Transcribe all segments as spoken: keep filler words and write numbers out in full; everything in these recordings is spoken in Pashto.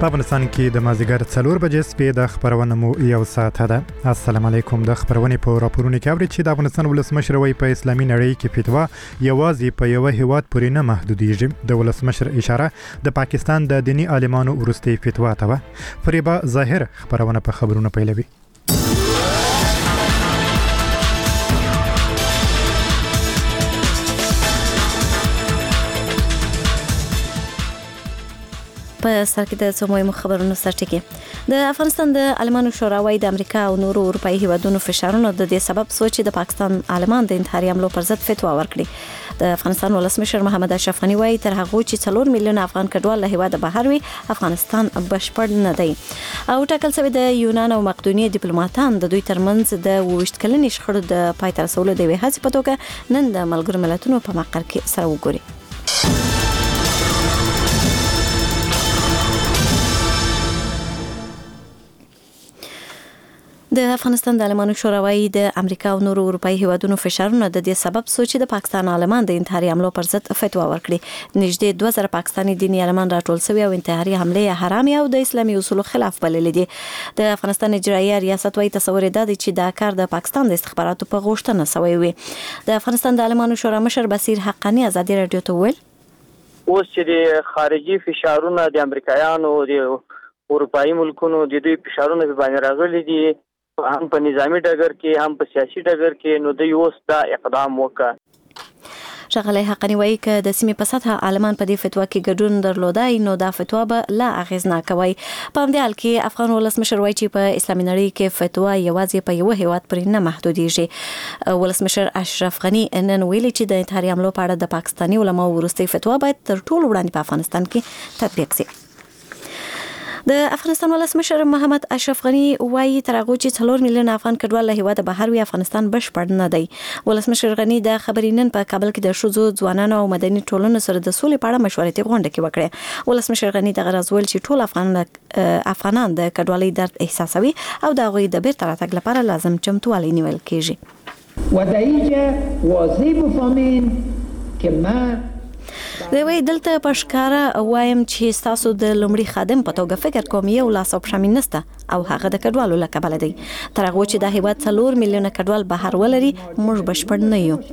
په افغانستان کې د مازیګر څلور بجې سپې د خبرونه مو یو ساعت ده. السلام علیکم. د خبرونه په راپورونو کې اوري چې د افغانستان ولسمشر وایي په اسلامي نړۍ کې فتوا یوازې په یو هیواد پورې نه محدودېږي. د ولسمشر اشاره د پاکستان د دینی عالمانو وروستي فتوا ته و. فریبا ظاهر خبرونه په خبرونه پیلوي. په سر کې د سموي خبرونو سرټکی د افغانستان د عالمانو شورا وايي د امریکا او نورو اروپאי هیوادونو فشارونو د دې سبب سوچ د پاکستان عالمان د انتحاري حملو پر ضد فتوا ورکړي. د افغانستان ولسمشر محمد اشرف غنی وايي تر هغه چې څلور میلیون افغان کډوال له هیواده بهر وي افغانستان بشپړ نه دی او ټاکل شوی د یونان او مقدونیې ډیپلوماټان د دوی ترمنځ د وشت کلنې شخړو د پای ته رسولو د وې هڅې په توګه نن د ملګرو ملتونو په مقر کې سره وګوري. د افغانستان د عالمانو شورا وايي د امریکا او نورو اروپאי هیوادونو فشارونه د دې سبب سوچ د پاکستان عالمان د انتحاري حملو پر ضد فتوا ورکړي. نږدې دوه زره پاکستاني دینی عالمان راټول شوي او انتحاري حمله حرام او د اسلامي اصولو خلاف بللې دي. د افغانستان اجرایي ریاست وايي تصور ده چې دا کار د پاکستان د استخباراتو په غوښتنه شوی وي. د افغانستان د عالمانو شورا مشر بصیر حقانی ازادي رادیو ته ویل اوس چې د خارجي فشارونه د امریکایانو د اروپאי ملکونو د دوی فشارونه په باندې راغلي دي هم په نظامی ډګر کې هم په سیاسي ډګر کې نو د یو ستا اقدام وکړ. شغله حقانی وایي چې د سیمې په سطح عالمان په دې فتوا کې ګډون درلودای نو دا فتوا به لا اغیزناک وي. په همدې حال کې افغان ولسمشر وایي چې په اسلامي نړۍ کې فتوا یوازې په یو هیواد پورې نه محدودېږي. ولسمشر اشرف غنی نن ویلي چې د انتحاري حملو په اړه د پاکستاني علماو وروستي فتوا باید تر ټولو وړاندې په افغانستان کې تطبیق شي. د افغانستان ولسمشر محمد اشرف غنی وايي تر هغه چې څلور میلیون افغان کډوال له هیواده بهر وي افغانستان بشپړ نه دی. ولسمشر غنی د خبرې نن په کابل کې د شوزو ځوانانو او مدني ټولنو سره د سولې په اړه مشورتي غونډه کې وکړه. ولسمشر غنی د غرض ول چې ټول افغان افغانان د کډوالۍ درد احساسوي او د هغوی د بیرته راتګ لپاره لازم چمتووالی نیول کیږي. و دایجه واضح بفهمین که ما د وی دلته پښکارا وایم چې تاسو د لومړي خادم په توګه فکر کوم یو لاس او شامل نسته او هغه د کډوالو لکبل دی. تر هغه چې د هیواد څلور میلیونه کډوال بهر ولري موږ بشپړ نه یو.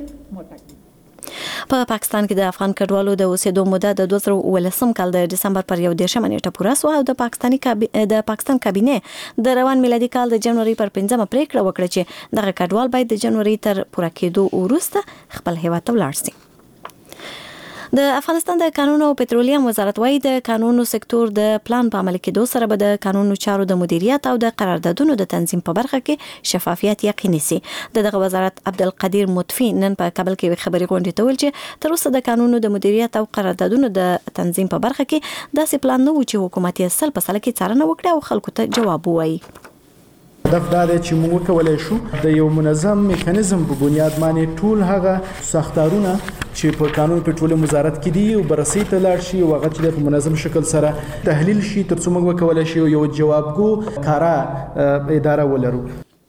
په پاکستان کې د افغان کډوالو د اوسېدو موده د دوه زره ولسم کال د دسمبر پر یو دیرشمه نیټه پوره شو او د پاکستاني د پاکستان کابینه د روان میلادي کال د جنوري پر پنځمه پریکړه وکړه چې دغه کډوال باید د جنوري تر پوره کېدو وروسته خپل هیواد ته ولاړ شي. د افغانستان د قانون او پټرولیم وزارت وايي د قانونو سکتور د پلان په عمل کې دوه سره به د قانونو چارو د مدیریت او د قراردادونو د تنظیم په برخه کې شفافیت یقیني شي. دغه وزارت عبدالقدیر مطفی نن په کابل کې خبري غونډه ته ویل چې تر اوسه د قانونو د مدیریت او قراردادونو د تنظیم په برخه کې داسې پلان نه و چې حکومت یې سل په سل کې څارنه وکړي او خلکو ته جواب ووایي. هدف دا دی چې موږ کولای شو د یو منظم میکانیزم په بنیاد باندې ټول هغه ساختارونه چې په قانون پټرولیم وزارت کې دي او بررسي ته لاړ شي او هغه چې په منظم شکل سره تحلیل شي تر څو موږ کولای شو یو جوابګو کارا اداره ولرو.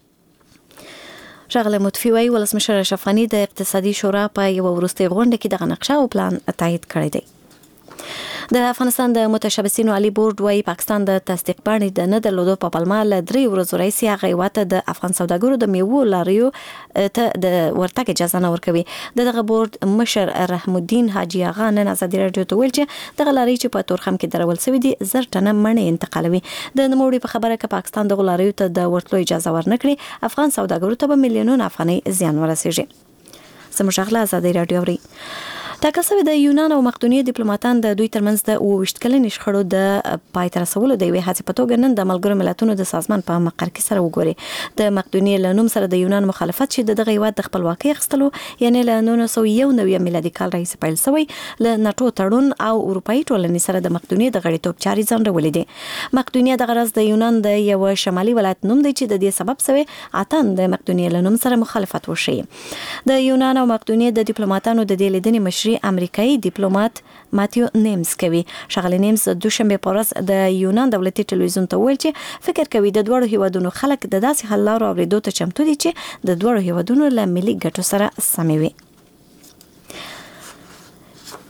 شغله متفی وی ولسمشر اشرف غنی د اقتصادي شورا په یو وروستي غونډه کې د نقشه او پلان تایید کړی دی. د افغانستان د متشبثینو عالی بورډ وايي پاکستان د تصدیق باندې د نه درلودو په پلمه ل درې ورځې راځي هغه واته د افغان سوداګرو د میوو لاریو ته د ورتګ اجازه نه ورکوي. دغه بورډ مشر رحم الدین حاجی اغا نن ازادي رادیو ته ویل چې دغه لاري چې په تورخم کې درول شوی دي زر ټنه مڼې انتقالوي. د نوموړي په خبره کې پاکستان د غلاریو ته د ورتلو اجازه ورنکړي افغان سوداګرو ته به میلیونونه افغانۍ زیان ورسیږي. سمجاغله ازادي رادیو وري ټاکل شوی د یونان او مقدونیې ډیپلوماټان د دوی ترمنځ د اوویشت کلنې شخړو د پای ته رسولو د یوې هڅې په توګه نن د ملګرو ملتونو د سازمان په مقر کې سره وګوري. د مقدونیې له نوم سره د یونان مخالفت چې دغه هیواد د خپلواکۍ اخیستلو یعنی له نولس سوه یو نوي میلادي کال راهیسې پیل شوی له ناټو تړون او اروپאי ټولنې سره د مقدونیې د غړیتوب چارې ځنډولې دي. مقدونیې د غرض د یونان د یو شمالي ولایت نوم دی چې د دې سبب شوی اتن د مقدونیې له نوم سره مخالفت وشي. د یونان او مقدونیې د ډیپلوماټانو د دې لیدنې مشري امریکایي ډیپلوماټ ماتیو نیمز کوي. شغله نیمز د دوشنبه په ورځ د یونان دولتي ټلویزیون ته ویل چې فکر کوي د دوړو هیوادونو خلک د داسې حل لارو اوریدو ته چمتو دي چې د دوړو هیوادونو له ملي ګټو سره سموي.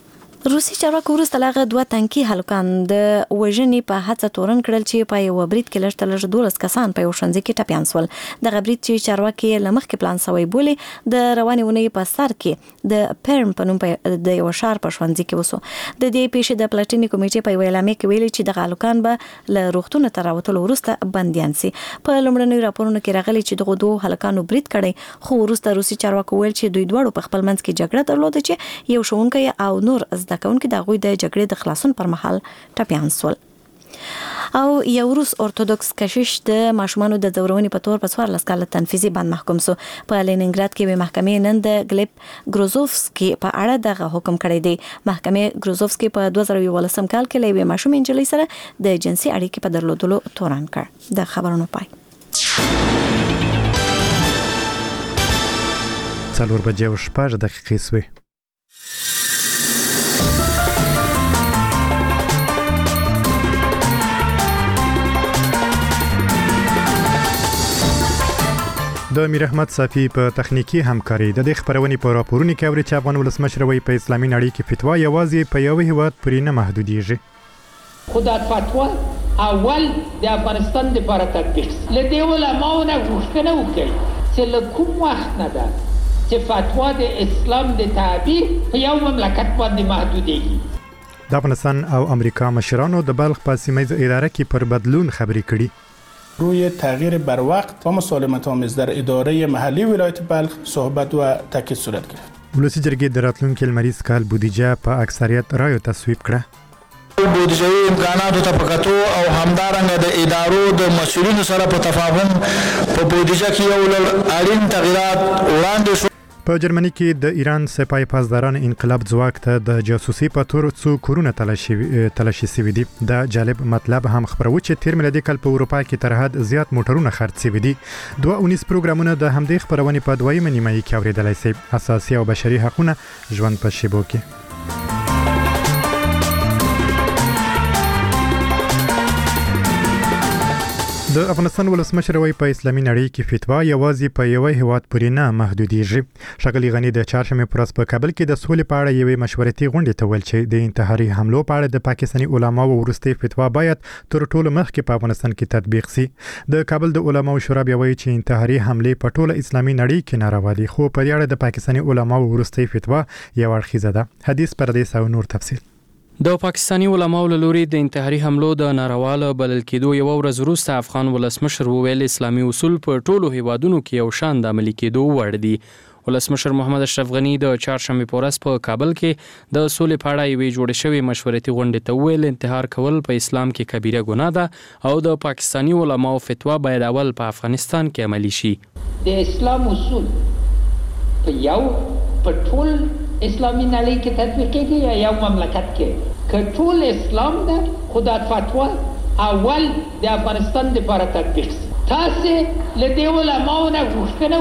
روسي چارواکو وروسته لاغه دوه تنکي هلکان د وژنې په هڅه تورن کړل چې په یو برید کې لږ تر لږه دولس کسان په یو ښوونځي کې ټپیان شول. دغه برید چې چارواکي له مخکې پلان شوی بولي د روانې اونۍ په سر کې د پرم په نوم د یو ښار په ښوونځي کې وسو. د دې پیښې د پلاټیني کمیټې په اعلامیه کې ویلي چې دغه هلکان به له روغتون ته راوتلو وروسته بندیان سي. په لومړنیو راپورونو کې راغلي چې دغه دوه هلکانو برید کړی، خو وروسته روسي چارواکو ویل چې دوی دواړو په خپل منځ کې جګړه درلوده چې یو ښوونکی او نور زده کوونکي د هغوی د جګړې د خلاصون پر مهال ټپیان شول. او یو روس ارتودوکس کشیش د ماشومانو د ځورونې په تور په څوارلس کاله تنفیذي بند محکوم شو. په لینینګراد کې به محکمې نن د ګلیب ګروزوفسکي په اړه دغه حکم کړی دی. محکمې ګروزوفسکي په دوه زره یولسم کال کې له یوې ماشومې نجلۍ سره د جنسي اړیکې په درلودلو تورن کړ. د خبرونو پای. څلور بجې او شپږ دقیقې سوې. د امیر احمد صافی په تخنیکی همکاري د دې خبرونې په راپورونو کې اوري چې افغان ولسمشر وایي په اسلامي نړۍ کې فتوا یوازې په یو هیواد پورې نه محدودېږي. خدا فتوا اول د افغانستان لپاره تطبیق لدې علماونه غوښتنه وکړي چې له کوم وخت نه ده چې فتوا د اسلام د تعبیر په یو مملکت باندې محدودېږي. د افغانستان او امریکا مشرانو د بلخ په سیمه اداره کې پر بدلون خبرې کړي. روی تغییر بر وقت و مسالمت آمیز در اداره محلی ولایت بلخ صحبت و تاکید صورت گرفت. ولسی جرګې د راتلونکي لمریز کال بودیجه په اکثریت رایو تصویب کړه. بودیجوي امکاناتو ته په کتو او همدارنګه د ادارو د مسؤلینو سره په تفاهم په بودیجه کې یو لړ اړین تغیرات وړاندې شو. په جرمني کې د ایران سپای پاسداران انقلاب ځواک ته د جاسوسي په تور څو کورونه تلاشي تلاشي سوي دي. دا جالب مطلب هم خبرو چې تیر میلادي کال په اروپا کې تر حد زیات موټرونه خرڅ سوي دي. دوه اونیس پروګرامونه د همدې خبرونې په دویمه نیمایي کې اوریدلای شي. اساسي او بشري حقوقونه ژوند په شیبو کې. د افغانستان ولسمشر وایي په اسلامي نړۍ کې فتوا یوازې په یو هیواد پورې نه محدودېږي. ښاغلي غني د چهارشنبې په ورځ په کابل کې د سولې په اړه یوې مشورتي غونډې ته ویل چې د انتحاري حملو په اړه د پاکستاني علماو وروستۍ فتوا باید تر ټولو مخکې په افغانستان کې تطبیق شي. د کابل د علماو شورا بیا وایي چې انتحاري حملې په ټوله اسلامي نړۍ کې ناروا دي، خو په دې اړه د پاکستاني علماو وروستۍ فتوا یو اړخیزه ده. حدیث پردیس او نور تفصیل. د پاکستانی علماو له لوري د انتحاري حملو د نارواله بلل کېدو یو ورځ وروسته افغان ولسمشر وویل اسلامي اصول په ټولو هیوادونو کې یو شان د عملي کېدو وړ دي. ولسمشر محمد اشرف غنی د چهارشنبې په ورځ په کابل کې د سولې په اړه یوې جوړې شوې مشورتي غونډې ته وویل انتحار کول په اسلام کې کبیره ګناه ده او د پاکستانی علماو فتوا باید اول په افغانستان کې عملي شي. د اسلام اصول په یو په ټول اسلامي نړۍ کې تطبیقېږي یا یو مملکت کې که ټول اسلام ده خدا فتوا اول د افغانستان لپاره تطبیق شي. تاسې له دې علماو نه غوښتنه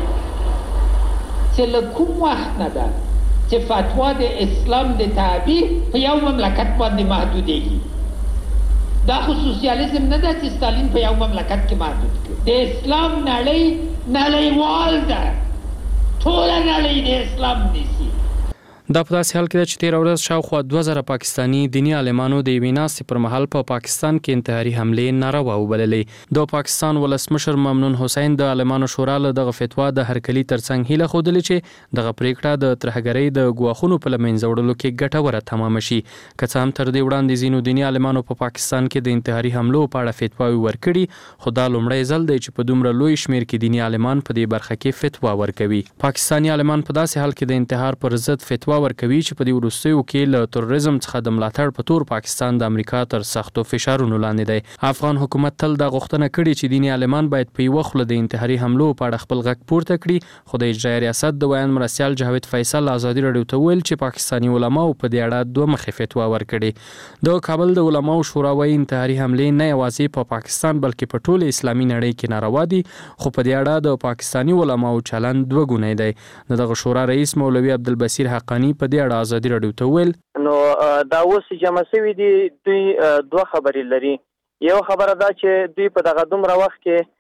وکړئ چې له کوم وخت نه ده چې فتوا د اسلام د تعبیر په یو مملکت باندې محدودېږي. دا خو سوسیالیزم نه ده چې ستالین په یو مملکت کې محدود کړي. د اسلام نړۍ نړیوال ده، ټوله نړۍ د اسلام نیسي. دا په داسې حال کې ده چې تېره ورځ شاوخوا دوه زره پاکستاني دیني عالمانو د یوې ناستې پر مهال په پاکستان کې انتحاري حملې ناروا وبللې. د پاکستان ولسمشر ممنون حسین د عالمانو شورا له دغه فتوا د هرکلي ترڅنګ هیله ښودلې چې دغه پریکړه د ترهګرۍ د ګواښونو په له منځه وړلو کې ګټوره تمامه شي. که څه هم تر دې وړاندې ځینو دیني عالمانو په پاکستان کې د انتحاري حملو په اړه فتواوې ورکړي، خو دا لومړی ځل دی چې په دومره لوی شمېر کې دیني عالمان په دې برخه کې فتوا ورکوي. پاکستاني عالمان په داسې حال کې د انتحار پر ضد فتوا ورکوي چې په دې وروستیو کې له تروریزم څخه د ملاتړ په تور پاکستان د امریکا تر سختو فشارونو لاندې دی. افغان حکومت تل دا غوښتنه کړې چې دیني عالمان باید په یوه خوله د انتحاري حملو په اړه خپل غږ پورته کړي، خو د اجرایه ریاست د ویان مرستیال جاوید فیصل ازادي راډیو ته ویل چې پاکستاني علماو په دې اړه دوه مخې فتوا ورکړې. د کابل د علماو شورا وايي انتحاري حملې نه یوازې په پاکستان بلکې په ټول اسلامي نړۍ کې ناروا دي، خو په دې اړه د پاکستاني علماو چلند دوه ګونی دی. دغه شورا رئیس مولوي عبدالبصیر حقانی په دې اړه ازادي راډیو ته ویل نو دا اوس جمع شوي دي دوی دوه خبرې لري. یو خبره دا چې دوی په دغه دومره وخت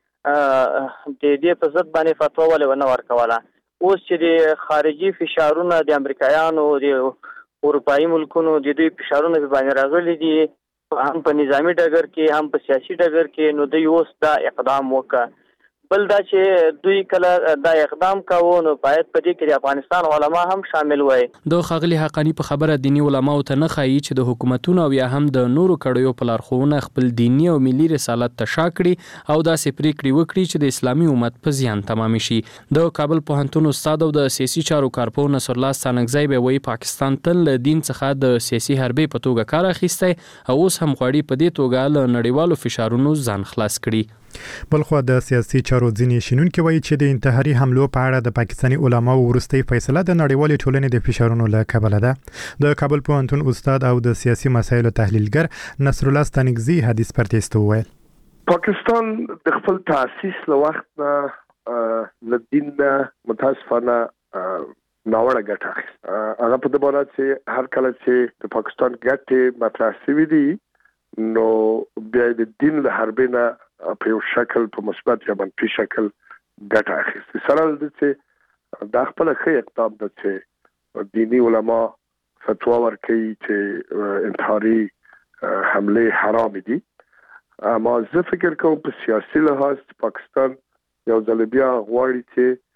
کې د دې په ضد باندې فتوا ولې ونه ورکوله. اوس چې د خارجي فشارونه د امریکایانو د اروپאי ملکونو د دوی فشارونه باندې راغلي دي هم په نظامی ډګر کې هم په سیاسي ډګر کې نو دوی اوس دا اقدام وکړ. بل دا چې دوی کله دا اقدام کاوه نو باید په دې کې د افغانستان علما هم شامل وای. د خاغلی حقانی په خبره دینی علما او ته نه خایي چې د حکومتونو او یا هم د نورو کړیو په لارښوونه خپل دینی او ملي رسالت تشا کړي او دا سپری کړی وکړي چې د اسلامي امت په زیان تمام شي. د کابل پوهنتون استاد او د سیاسي چارو کارپو نصر الله ستانکزی به وایي پاکستان تل دین څخه د سیاسي حربې په توګه کار اخیستی او اوس هم غواړي په دې توګه له نړیوالو فشارونو ځان خلاص کړي. بلخو د سیاسي چارو ځینې شنونکي وایي چې د انتحاري حملو په اړه د پاکستاني علماو وروستۍ فیصله د نړیوالې ټولنې د فشارونو له کبله ده. د کابل پوهنتون استاد او د سیاسي مسایلو تحلیلګر نصر الله ستانکزی حدیث پرتیست وویل پاکستان د خپل تاسیس له وخت نه له دین متاسفانه ناوړه ګټه اخیسته. هغه په دې باندې چې هر کله چې د پاکستان ګټې مطرح شوي دي نو بیا د دین له حربې نه په یو شکل په مثبت یا منفي شکل ګټه اخیسته. سره د چې دا خپل ښه اقدام ده چې دینی علما فتوا ورکوي چې انتحاري حمله حرام دي. اما زه فکر کوم په سیاسي لحاظ پاکستان یو ځل بیا غواړي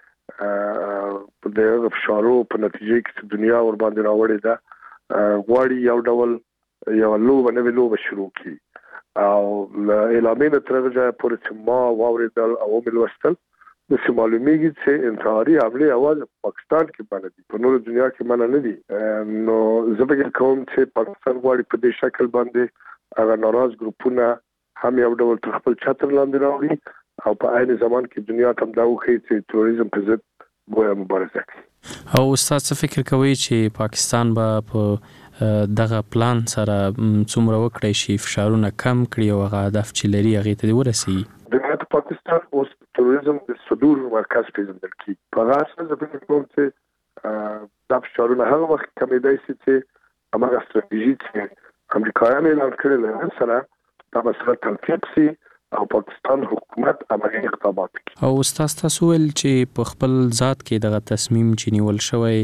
چې په دغه فشارو په نتیجه کې دنیا ور باندې راوړي ده غواړي یو ډول یو لوبه نوې لوبه شروع کړي او اعلامي ترغه پورې چې ما واوریدل او مل وستل د معلومیږي چې انتحاري حمله اواز پاکستان کې باندې دي په نور دنیا کې باندې نه دي. نو زه فکر کوم چې پاکستان غواړي په دې شکل باندې هغه ناراض ګروپونه هم یو ډول تر خپل چتر لاندې راوړي او په عین زمان کې دنیا ته دا وکړي چې تروریزم په ضد ګویا مبارزه کوي. او استاد څه فکر کوي چې پاکستان به په دغه پلان سره څومره وکړي شي فشارونه کم کړي او هغه هدف چې لري هغه ته ورسیږي؟ د پاکستان اوس تروریزم د صدور مرکز پیژندل کی په اساس د فکر کوم چې د فشارونه هغه وخت کمیدای شي چې هغه ستراتیژي چې امریکایانو اعلان کړل سره دا مسله تنفیذ شي او پاکستان حکومت عملی اقدامات کوي. او استاد تاسو ول چې په خپل ذات کې دغه تصمیم چې نیول شوی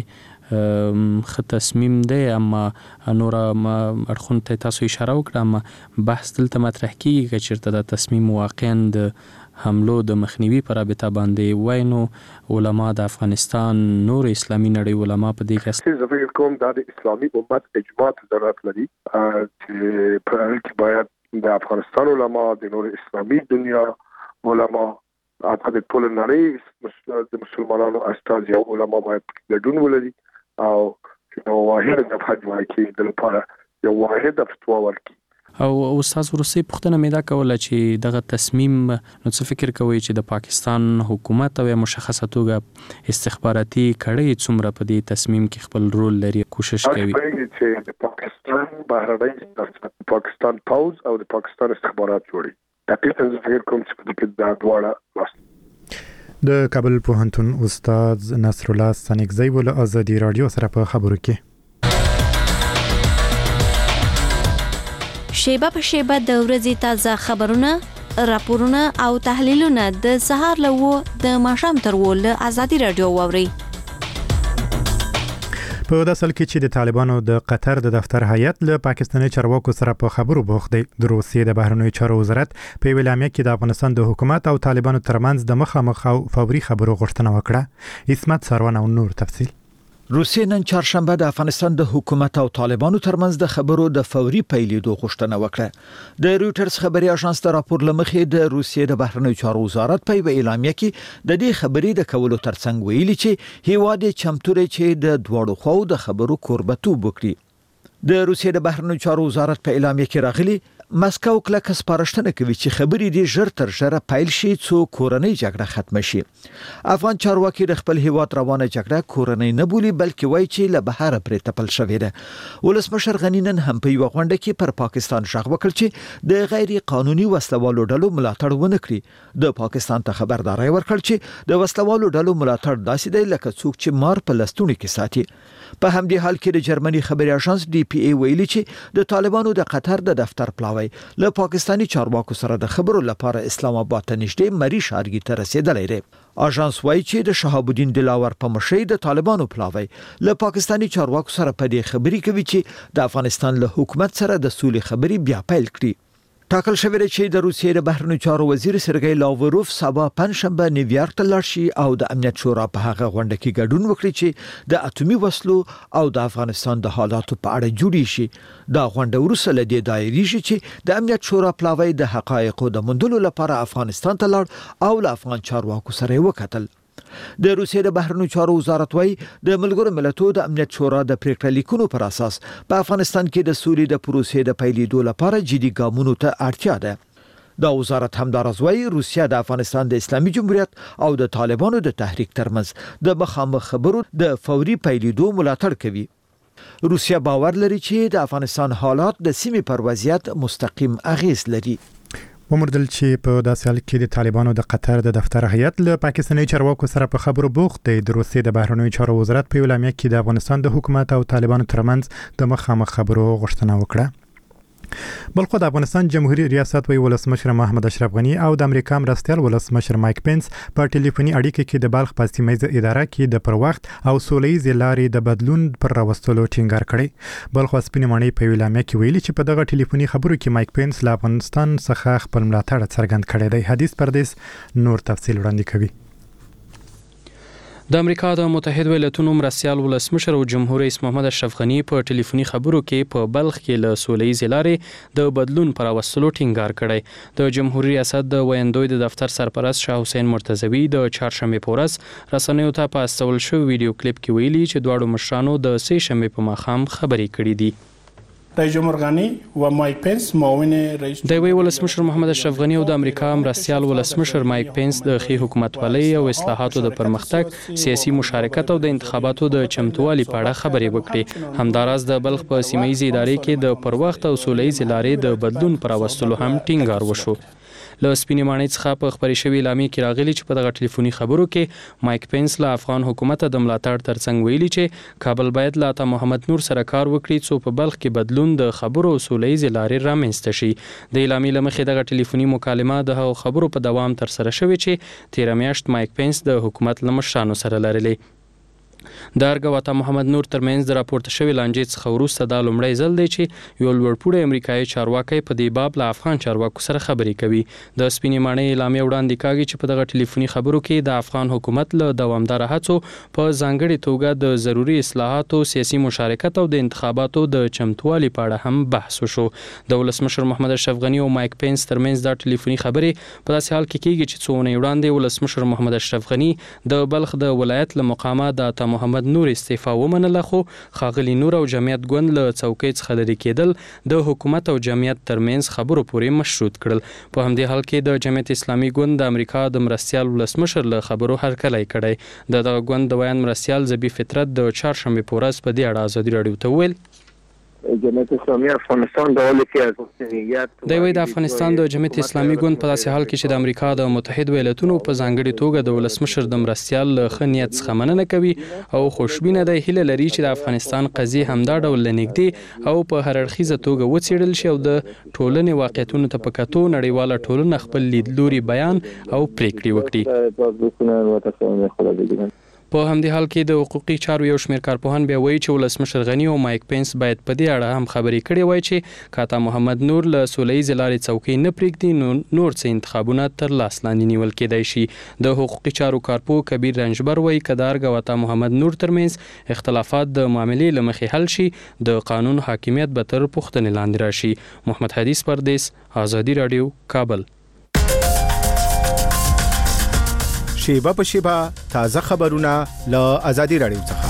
خ تصمیم دی اما نور اړخون ته تاسو اشاره وکړه اما بحث دلته مطرح کیږي چې چیرته د تصمیم واقعا د حملو د مخنیوي پر رابطه باندې وای نو علما د افغانستان نور اسلامي نړۍ علما په دې کې زه فکر کوم دا د اسلامي امت اجماع ضرورت لري چې په اړه کې باید د افغانستان علما د نور اسلامي دنیا علما اته د ټول نړۍ د مسلمانانو استاد یو علما باید ګډون ولري او یو واحد د فتوا کې د لپاره یو واحد فتوا ورکړي. او استاد ورسې پښتنه مې دا کوله چې دغه تصمیم نو څه فکر کوي چې د پاکستان حکومت او مشخصه توګه استخباراتي کړي څومره په دې تصمیم کې خپل رول لري کوشش کوي چې د پاکستان بهرنۍ پاکستان پوز او د پاکستان استخبارات جوړي تقریبا زه فکر کوم چې په دې کې دا دواړه د کابل پوهنتون استاد نصر الله ستانکزی ول ازادي رادیو سره په خبرو کې شیبه په شیبه د ورځې تازه خبرونه راپورونه او تحلیلونه د سهار له د ماښام تر ول ازادي رادیو ووري. په داسې حال کې چې د طالبانو د قطر د دفتر هیئت له پاکستاني چارواکو سره په خبرو بوخت دی. د روسیې د بهرنیو چارو وزارت په یوه اعلامیه کې د افغانستان د حکومت او طالبانو ترمنځ د مخامخ او فوري خبرو غوښتنه وکړه. اسمت سروان او نور تفصیل. روسیې نن چهارشنبه د افغانستان د حکومت او طالبانو ترمنځ د خبرو د فوري پیلېدو غوښتنه وکړه. د رويټرز خبري اژانس د راپور لمخې د روسیې د بهرنیو چارو وزارت په یوه اعلامیه کې د دې خبرې د کولو ترڅنګ ویلي چې هیواد چمتو دی چې د دواړو خواو د خبرو کوربتوب وکړي. د روسیې د بهرنیو چارو وزارت په اعلامیه کې راغلي مسکو کلک سپارښتنه کوي چې خبرې دې ژر تر ژره پیل شي څو کورنۍ جګړه ختم شي. افغان چارواکي د خپل هیواد روانه جګړه کورنۍ نه بولي بلکې وایي چې له بهر پرې تپل شوې ده. ولسمشر غني نن هم په یو غونډه کې پر پاکستان ژغ وکړ چې د غیر قانوني وسلوالو ډلو ملاتړ ونه کړي. د پاکستان ته خبرداري ورکړ چې د وسلوالو ډلو ملاتړ داسې دی لکه څوک چې مار په لستونی کې ساتي. په همدې حال کې د جرمني خبري اژانس ډي پی ای ویلي چې د طالبانو د قطر د دفتر پلاوی له پاکستاني چارواکو سره د خبرو لپاره اسلام آباد ته نږدې مری ښارګي ته رسیدلی دی. اژانس وايي چې د شهاب الدین دلاور په مشرۍ د طالبانو پلاوی له پاکستاني چارواکو سره په دې خبري کوي چې د افغانستان له حکومت سره د سولې خبري بیا پیل کړي. ټاکل شوی دی چې د روسیې د بهرنیو چارو وزیر سرګی لاوروف سبا پنځشنبه نیویارک ته لاړ شي او د امنیت شورا په هغه غونډه کې ګډون وکړي چې د اټومي وسلو او د افغانستان د حالاتو په اړه جوړی شي. دا غونډه وروسته له دې دایریږي چې د امنیت شورا پلاوی د حقایقو د موندلو لپاره افغانستان ته لاړ او له افغان چارواکو سره وکتل. د روسیې د بهرنیو چارو وزارت وايي د ملګرو ملتونو د امنیت شورا د پریکړې لیکونو پر اساس په افغانستان کې د سولې د پروسې د پیلېدو لپاره جدي ګامونو ته اړتیا ده. دا وزارت همدارس وايي روسیا د افغانستان د اسلامي جمهوریت او د طالبانو د تحریک ترمنځ د مخامخ خبرو د فوري پیلېدو ملاتړ کوي. روسیا باور لري چې د افغانستان حالات د سیمې پر وضعیت مستقیم اغیز لري. ومردل چې په داسې حال کې د طالبانو د قطر د دفتر هیئت له پاکستاني چارواکو سره په خبرو بوخت دی. د روسیې د بهرنیو چارو وزارت په اعلامیه کې د افغانستان د حکومت او طالبانو ترمنځ د مخامخ خبرو غوښتنه وکړه. بلخو د افغانستان جمهوریت ریاست وی ولسمشر محمد اشرف غنی او د امریکا مرستیال ولسمشر مایک پینس په ټلیفوني اړیکه کې د بلخ په سیمه اداره کې د پر وخت او سولېز لارې د بدلون پر راوستلو ټینګار کړی. بلخو سپینې ماڼۍ په اعلامیه کې ویلي چې په دغه ټلیفوني خبرو کې مایک پینس له افغانستان څخه خپل ملاتړ څرګند کړی دی. حدیث پردیس نور تفصیل وړاندې کوي. د امریکا د متحده ایالاتونو مرستیال ولسمشر او جمهور رئیس محمد اشرف غنی په ټلیفوني خبرو کې په بلخ کې له سولېز لارې د بدلون پر راوستلو ټینګار کړی. د جمهوریت ریاست د ویندوی د دفتر سرپرست شاه حسین مرتضوی د چهارشنبه په ورځ رسنیو ته په استول شوی ویډیو کلیپ کې ویلي چې دواړو مشرانو د سې شنبه په ماښام خبرې کړې دي. رئیس جمهور غنی و مایک پینس معاون رئیس د وی ولسمشر محمد اشرف غنی او د امریکا مرستیال ولسمشر مایک پینس د خي حکومتولۍ او اصلاحاتو د پرمختګ سیاسي مشارکت او د انتخاباتو د چمتووالي په اړه خبرې وکړې. همداراز د بلخ په سیمایي ادارې کې د پر وخت او سولېز لارې د بدلون پر راوستلو هم ټینګار وشو. له سپینې ماڼۍ څخه په خبرې شوې اعلامیه کې راغلي چې په دغه ټلیفوني خبرو کې مایک پینس له افغان حکومت د ملاتړ ترڅنګ ویلي چې کابل باید له عطا محمد نور سره کار وکړي څو په بلخ کې بدلون د خبرو او سولېز لارې رامنځته شي. د اعلامیې له مخې دغه ټلیفوني مکالمه د هغو خبرو په دوام تر سره شوې چې تیره میاشت مایک پینس د حکومت له مشرانو سره لرلې. د ارګ او عطا محمد نور ترمنځ د راپورته شوی لانجې څخه وروسته دا لومړی ځل دی چې یو لوړپوړی امریکایي چارواکی په دې باب له افغان چارواکو سره خبرې کوي. د سپینې ماڼۍ اعلامیه وړاندې کاږي چې په دغه ټلیفوني خبرو کې د افغان حکومت له دوامداره هڅو په ځانګړې توګه د ضروري اصلاحاتو، سیاسي مشارکت او د انتخاباتو د چمتووالي په اړه هم بحث وشو. د ولسمشر محمد اشرف غنی او مایک پینس ترمنځ دا ټلیفوني خبرې په داسې حال کې کیږي چې څو اونۍ وړاندې ولسمشر محمد اشرف غنی د بلخ د ولایت له مقامه د عطا محمد نور استعفا ومنله، خو ښاغلي نور او جمعیت ګوند له څوکۍ څخه لرې کېدل د حکومت او جمعیت ترمنځ خبرو پورې مشروط کړل. په همدې حال کې د جمعیت اسلامي ګوند د امریکا د مرستیال ولسمشر له خبرو هرکلی کړی. د دغه ګوند د ویان مرستیال زبی فطرت د چهارشنبې په ورځ په دې اړه ازادي راډیو ته وویل جمعیت اسلامي افغانستان د اول کې د وی د افغانستان د جمعیت اسلامي ګوند په داسې حال کې چې د امریکا د متحده ایالاتونو په ځانګړي توګه د ولسمشر د مرستیال له ښه نیت څخه مننه کوي او خوشبینه دی هیله لري چې د افغانستان قضیې همدا ډول له نږدې او په هر اړخیزه توګه وڅېړل شي او د ټولنې واقعیتونو ته په کتو نړیواله ټولنه خپل لیدلوري بیان او پریکړې وکړي. په همدې حال کې د حقوقي چارو یو شمېر کارپوهان بیا وایي چې ولسمشر غنی او مایک پینس باید په دې اړه هم خبرې کړې وای چې که عطا محمد نور له سولهییزې لارې څوکۍ نه پرېږدي نو نور څه انتخابونه تر لاس لاندې نیول کېدای شي. د حقوقي چارو کارپوه کبیر رنجبر وایي که د ارګ او عطا محمد نور ترمنځ اختلافات د معاملې له مخې حل شي د قانون حاکمیت به تر پوښتنې لاندې راشي. محمد حدیث پردیس، آزادي راډیو، کابل. شیبه په شیبه تازه خبرونه له آزادي راډیو څخه.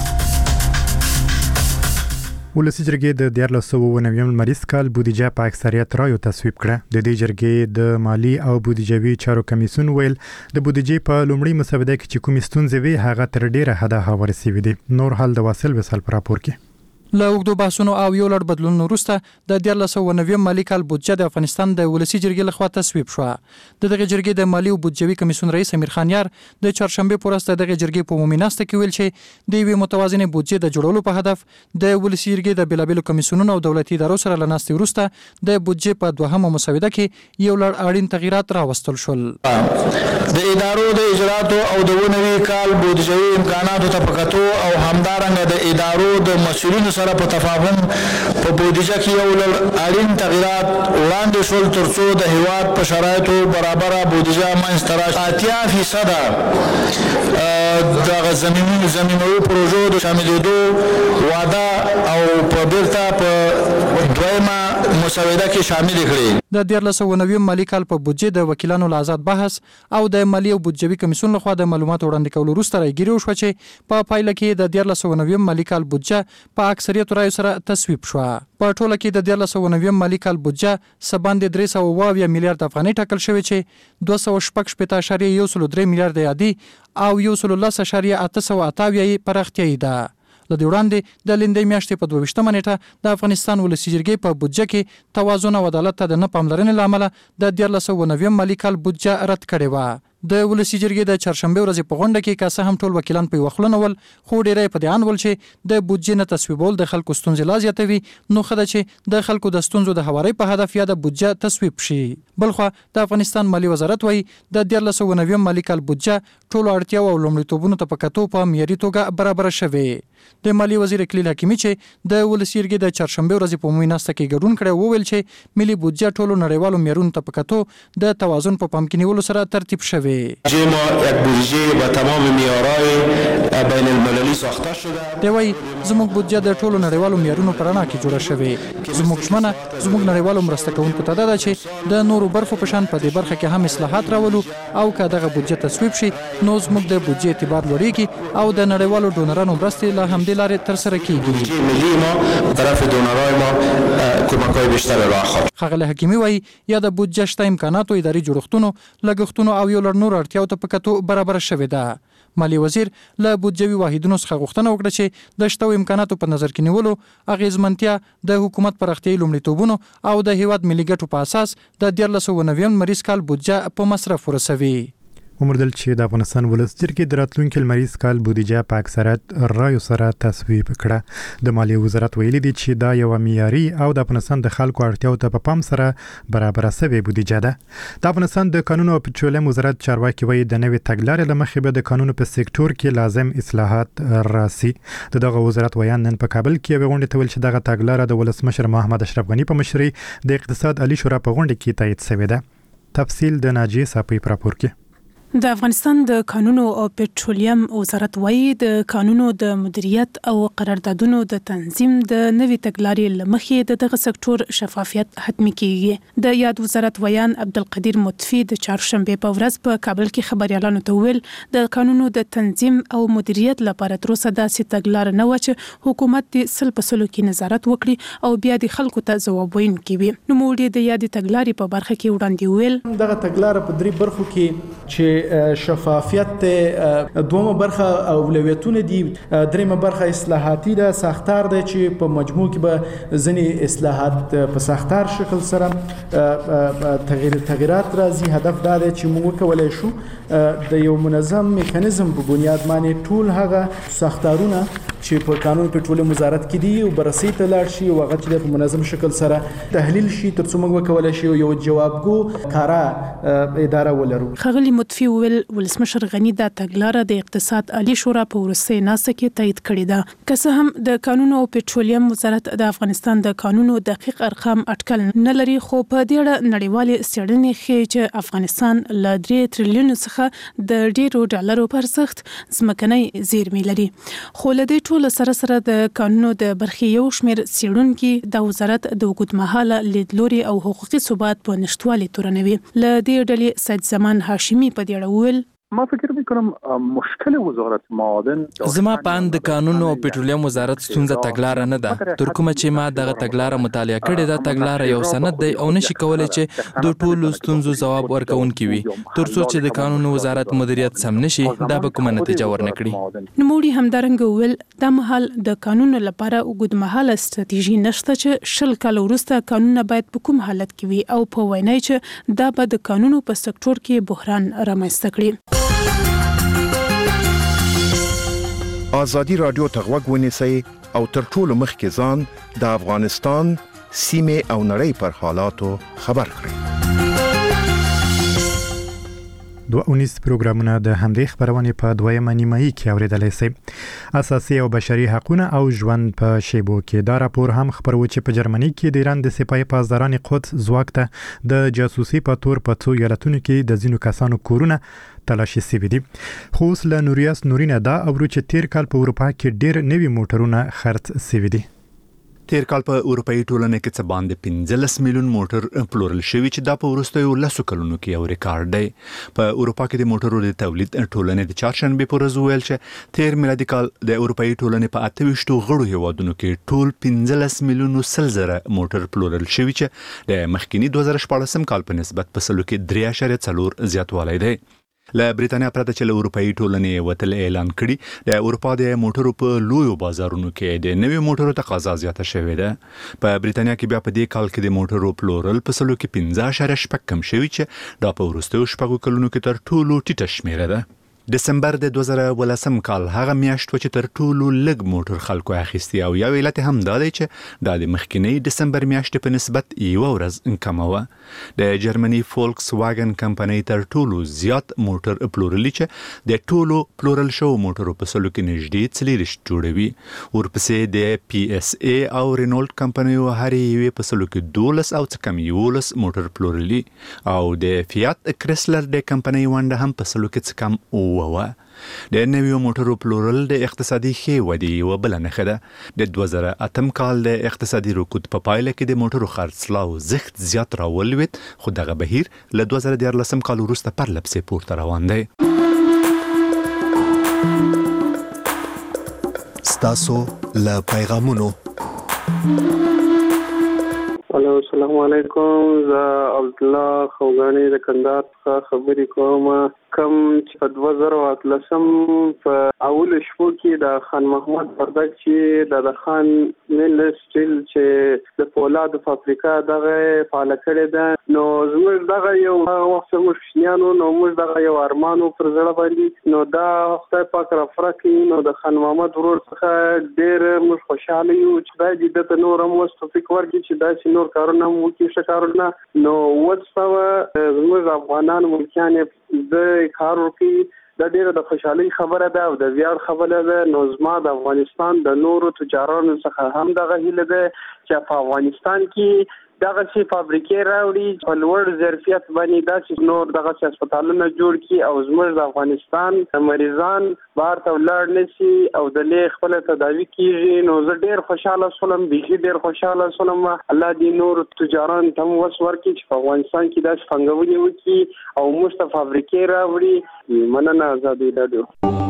ولسی جرګې د دیارلس سوه اووه نوي لمریز کال بودیجه په اکثریت رایو تصویب کړه. د دې جرګې د مالی او بودیجوي چارو کمیسیون ویل د بودیجې په لومړۍ مسوده کې چې کومې ستونزې وي هغه تر ډیره حده هوارې شوې دي. نور حال د واصل وسل پر راپور کې له اوږدو بحثونو او یو لړ بدلونونو وروسته د دیارلس سوه نوي مالي کال بودجه د افغانستان د ولسي جرګې لخوا تصویب شوه. د دغه جرګې د مالي او بودجوي کمیسیون رئیس امیر خان یار د چهارشنبه په ورځ د دغه جرګې په عمومي ناسته کې ویل چې د یوې متوازنې بودجې د جوړولو په هدف د ولسي جرګې د بېلابېلو کمیسیونونو او دولتي ادارو سره له ناستې وروسته د بودجې په دوهمه مسوده کې یو لړ اړین تغییرات راوستل شول. د ادارو د اجراتو او د نوي کال بودجوي امکاناتو ته په کتو او همدارنګه د ادارو د مسؤلینو سره په تفاهم په بودجه کې یو لړ اړین تغییرات وړاندې شول ترڅو د هیواد په شرایطو برابره بودجه منځته راشي. اتیا فیصده دغه زمیني زمینوي پروژو د شاملېدو وعده او په بیرته په دویمه مسوده کې شامل کړي. د دیارلس سوه نوي مالي کال په بودجې د وکیلانو له آزاد بحث او د مالي او بودجوي کمیسیون لخوا د معلوماتو وړاندې کولو وروسته راګیري وشوه چې په پایله کې د دیارلس سوه نوي مالي کال بودجه په اکثریت رایو سره تصویب شوه. په ټوله کې د دیارلس سوه نوي مالي کال بودجه څه باندې درې سوه اووه اویا میلیارډ افغانۍ ټاکل شوې چې دوه سوه شپږ شپېته اعشاریه یو سلو درې میلیارډه عادي او یو سلو لس اعشاریه اته سوه اته اویا یې پراختیایي ده. له دې وړاندې د لندۍ میاشتې په دوه ویشتمه نیټه د افغانستان ولسي جرګې په بودجه کې توازن او عدالت ته د نه پاملرنې له امله د دیارلس سوه نوي مالي کال بودجه رد کړې وه. د ولسي جرګې د چهارشنبه ورځې په غونډه کې که څه هم ټول وکیلان په یوه خوله نه ول خو ډېری په دې اند ول چې د بودجې نه تصویبول د خلکو ستونزې لا زیاتوي نو ښه ده چې د خلکو د ستونزو د هوارۍ په هدف یا د بودجه تصویب شي. بلخوا د افغانستان مالي وزارت وایي د دیارلس سوه نوي مالي کال بودجه ټولو اړتیاو او لومړیتوبونو ته په کتو په معیاري توګه برابره شوې. د مالي وزیر اکلیل حکیمي چې د ولسي جرګې د چهارشنبه ورځې په عمومي ناسته کې ګډون کړی وویل چې ملي بودجه ټولو نړیوالو معیارونو ته په کتو د توازن په پام کې نیولو سره ترتیب شوې. یک بودجه با تمام معیارهای بین المللی ساخته شده. دی وایي زموږ بودجه د ټولو نړیوالو معیارونو په رڼا کې جوړه شوې. زموږ ژمنه زموږ نړیوالو مرسته کوونکو ته ده چې د نورو برخو په شان په دې برخه کې هم اصلاحات راولو او که دغه بودجه تصویب شي نو زموږ د بودجې اعتبار لوړیږي او د نړیوالو ډونرانو مرستې له همدې لارې ترسره کیږي. ملی ما طرف دونرای ما کمک‌های بیشتر راه خواهد. ښاغلی حکیمي وایي یا د بودجه شته امکاناتو اداري جوړښتونو لګښتونو او یو لړ نور اړتیاو ته په کتو برابره شوې ده. مالی وزیر له بودجوي واحدونو څخه غوښتنه وکړه چې د شته امکاناتو په نظر کې نیولو اغیزمنتیا د حکومت پراختیایي لومړیتوبونو او د هیواد ملي ګټو په اساس د دیارلس سوه نوي لمریز کال بودجه په مصرف ورسوي. ومردل چې د افغانستان ولس جرګې د راتلونکي لمریز کال بودیجه په اکثریت رایو سره تصویب کړه. د مالیې وزارت ویلي دی چې دا یو معیاري او د افغانستان د خلکو اړتیاو ته په پام سره برابره شوې بودیجه ده. د افغانستان د قانون او پټرولیم وزارت چارواکي وایي د نوې تګلارې له مخې به د قانون په سکتور کې لازم اصلاحات راسي. د دغه وزارت ویان نن په کابل کې یوې غونډې ته ویل چې دغه تګلاره د ولسمشر محمد اشرف غني په مشرۍ د اقتصاد عالي شورا په غونډه کې تایید شوې ده. تفصیل د ناجیه صافی په راپور کې. د افغانستان د قانون او پټرولیم وزارت وایي د قانونو د مدیریت او قراردادونو د تنظیم د نوې تګلارې لمخې د دغه سکتور شفافیت حتمی کیږي. د یاد وزارت ویان عبدالقدیر مطفی د چهارشنبه په ورځ په کابل کې خبريالانو ته ویل د قانونو د تنظیم او مدیریت لپاره تر اوسه داسې تګلارې نه و چې حکومت د سل په سلو کې نظارت وکړي او بیا د خلکو ته ځواب ویونکي وي. نو موږ د یاد تګلارې په برخه کې وړاندې ویل دغه تګلارې په درې برخو کې چې شفافیت ته دومره برخه اولویتونه دي. دریمه برخه اصلاحاتي ده، ساختار ده چې په مجموع کې به ځینې اصلاحات په ساختار شکل سره تغیر تغیرات راځي. هدف دا دی چې موږ کولای شو د یو منظم میکانیزم په بنیاد باندې ټول هغه ساختارونه چې په قانون پټرولیم وزارت کې دي او بررسي ته لاړ شي او هغه چې په منظم شکل سره تحلیل شي ترڅو موږ وکولای شو یو جوابګو کارا اداره ولرو. خغلی مطفی ویل ولسمشر غنی د تګلارې د اقتصاد عالي شورا په ورسې ناسه کې تایید کړې ده. که څه هم د قانون او پټرولیم وزارت د افغانستان د قانونو دقیق ارقام اټکل نه لري خو په دې اړه نړیوالې څېړنې ښیي چې افغانستان له درې تریلیون څخه د ډیرو ډالرو په ارزښت ځمکنۍ زیرمې لري. خو له دې ټولو سره سره د قانونو د برخې یو شمېر څېړونکي د وزارت د اوږدمهاله لیدلوري او حقوقي ثبات په نشتوالي تورنوي. له دې ډلې سید زمان هاشمي په دې اړه وویل ما فکر میکنم مشکل وزارت معادن زما په اند د قانون او پټرولیم وزارت ستونزه تګلاره نه ده. تر کومه چې ما دغه تګلاره مطالعه کړې ده، تګلاره یو سند دی او نشي کولای چې د ټولو ستونزو ځواب ورکوونکی وي. ترڅو چې د قانون وزارت مدیریت سم نشي، دا به کومه نتیجه ورنکړي. نوموړي همدارنګه وویل د مهال د قانون لپاره اوږدمهاله ستراتیژي نشته چې شل کال وروسته قانونونه باید په کوم حالت کې وي او په وینا چې دا به د قانونو په سکتور کې بحران رامنځته کړي. ازادي رادیو ته غوږ ونیسئ او تر ټولو مخکې ځان د افغانستان سیمې او نړۍ پر حالاتو خبر کړئ. دوه اونیس پروګرامونه د همدې خبرونې په دویمه نیمایي کې اوریدلی سئ. اساسي او بشري حقوقونه او ژوند په شیبو کې دا راپور هم خبرو چې په جرمني کې د ایران د سپایي پاسداران قدس ځواک ته د جاسوسي په تور په څو ایالتونو کې د ځینو کسانو کورونه تلاشي سوي دي. خو اوس له نوریاس نورینه دا اورو چې تیر کال په اروپا کې ډېر نوي موټرونه خرڅ سوي دي. تیر کال په اروپאי ټولنه کې څه باندې پنځلس میلیون موټر پلورل شوي چې دا په وروستیو لسو کلونو کې یو ریکارډ دی. په اروپا کې د موټرو د تولید ټولنې د چهارشنبې په ورځ وویل چې تیر میلادي کال د اروپאי ټولنې په اته ویشتو غړو هیوادونو کې ټول پنځلس میلیون سل زره موټر پلورل شوي چې د مخکینی دوه زره شپاړسم کال په نسبت په سلو کې درې اعشاریه څلور زیاتوالی دی. له بریتانیا پرته چې له اروپאי ټولنې وتل اعلان کړي، د اروپا د موټرو په لویو بازارونو کې د نوي موټرو تقاضا زیاته شوې ده. په بریتانیا کې بیا په دې کال کې د موټرو پلورل په سلو کې پنځه اعشاریه شپږ کم شوي چې دا په وروستیو شپږو کلونو کې تر ټولو ټیټه شمیره ده. دسمبر د دوه زره ولسم کال هغه میاشت و چې تر ټولو لږ موټر خلکو اخیستي او یو علت هم دا دی چې دا د مخکینی دسمبر میاشتې په نسبت یوه ورځ کمه وه. د جرمني فولکس واګن کمپنۍ تر ټولو زیات موټر پلورلي چې د ټولو پلورل شوو موټرو په سلو کې نږدې څلېرویشت جوړوي. ورپسې د پی اس ای او رینولټ کمپنیو هرې یوې په سلو کې دولس او څه کم یولس موټر پلورلي او د فیات کرسلر د کمپنۍ ونډه هم په سلو کې څه کم ووه. د نویو موټرو پلورل د اقتصادي ښې ودې یوه بله نښه ده. د دوه زره اتم کال د اقتصادي رکود په پایله کې د موټرو خرڅلاو زښت زیات راولوید، خو دغه بهیر له دوه زره دیارلسم کال وروسته پرله پسې پورته روان دی. ستاسو له پیغامونو. الو السلام علیکم، زه عبدالله خوګانی د کندهار څخه خبرې کوم. کم چې په دوه زره اتلسم په اول شپو کې د خان محمد وردګ چې د خان میل سټیل چې د پولاد په افریقا دغه فعال کړی ده، نو زموږ دغه یو وخت موږ شنیانو نو موږ دغه یو ارمانو پر زړه باندې، نو دا خدای پاک را فرقي، نو د خان محمد ورور څخه ډېر موږ خوشاله یو چې دا دې د نور هم توفیق ورکړي چې دا چې نور کارونه مو کې ښه کارونه. نو وڅو زموږ افغانان ملکیان د کار وکړي، دا ډیره د خوشحالي خبره ده او د ویاړ خبره ده. نو زما د افغانستان د نورو تجارانو څخه هم دغه هیله ده چې په افغانستان کې دغه چې فابریکې راوړي په لوړ ظرفیت باندې داسې نور دغه هسپتالونه جوړ کړي او زموږ د افغانستان مریضان بهر ته ولاړ نشي او د لې خپل تداوي کیږي. نو زه ډیر خوشاله شوم، بیخي ډیر خوشاله شوم. الله دې نور تجاران ته وس ورکړي چې په افغانستان کې داسې پانګونې وکړي او موږ ته فابریکې راوړي. مننه ازادي رادیو.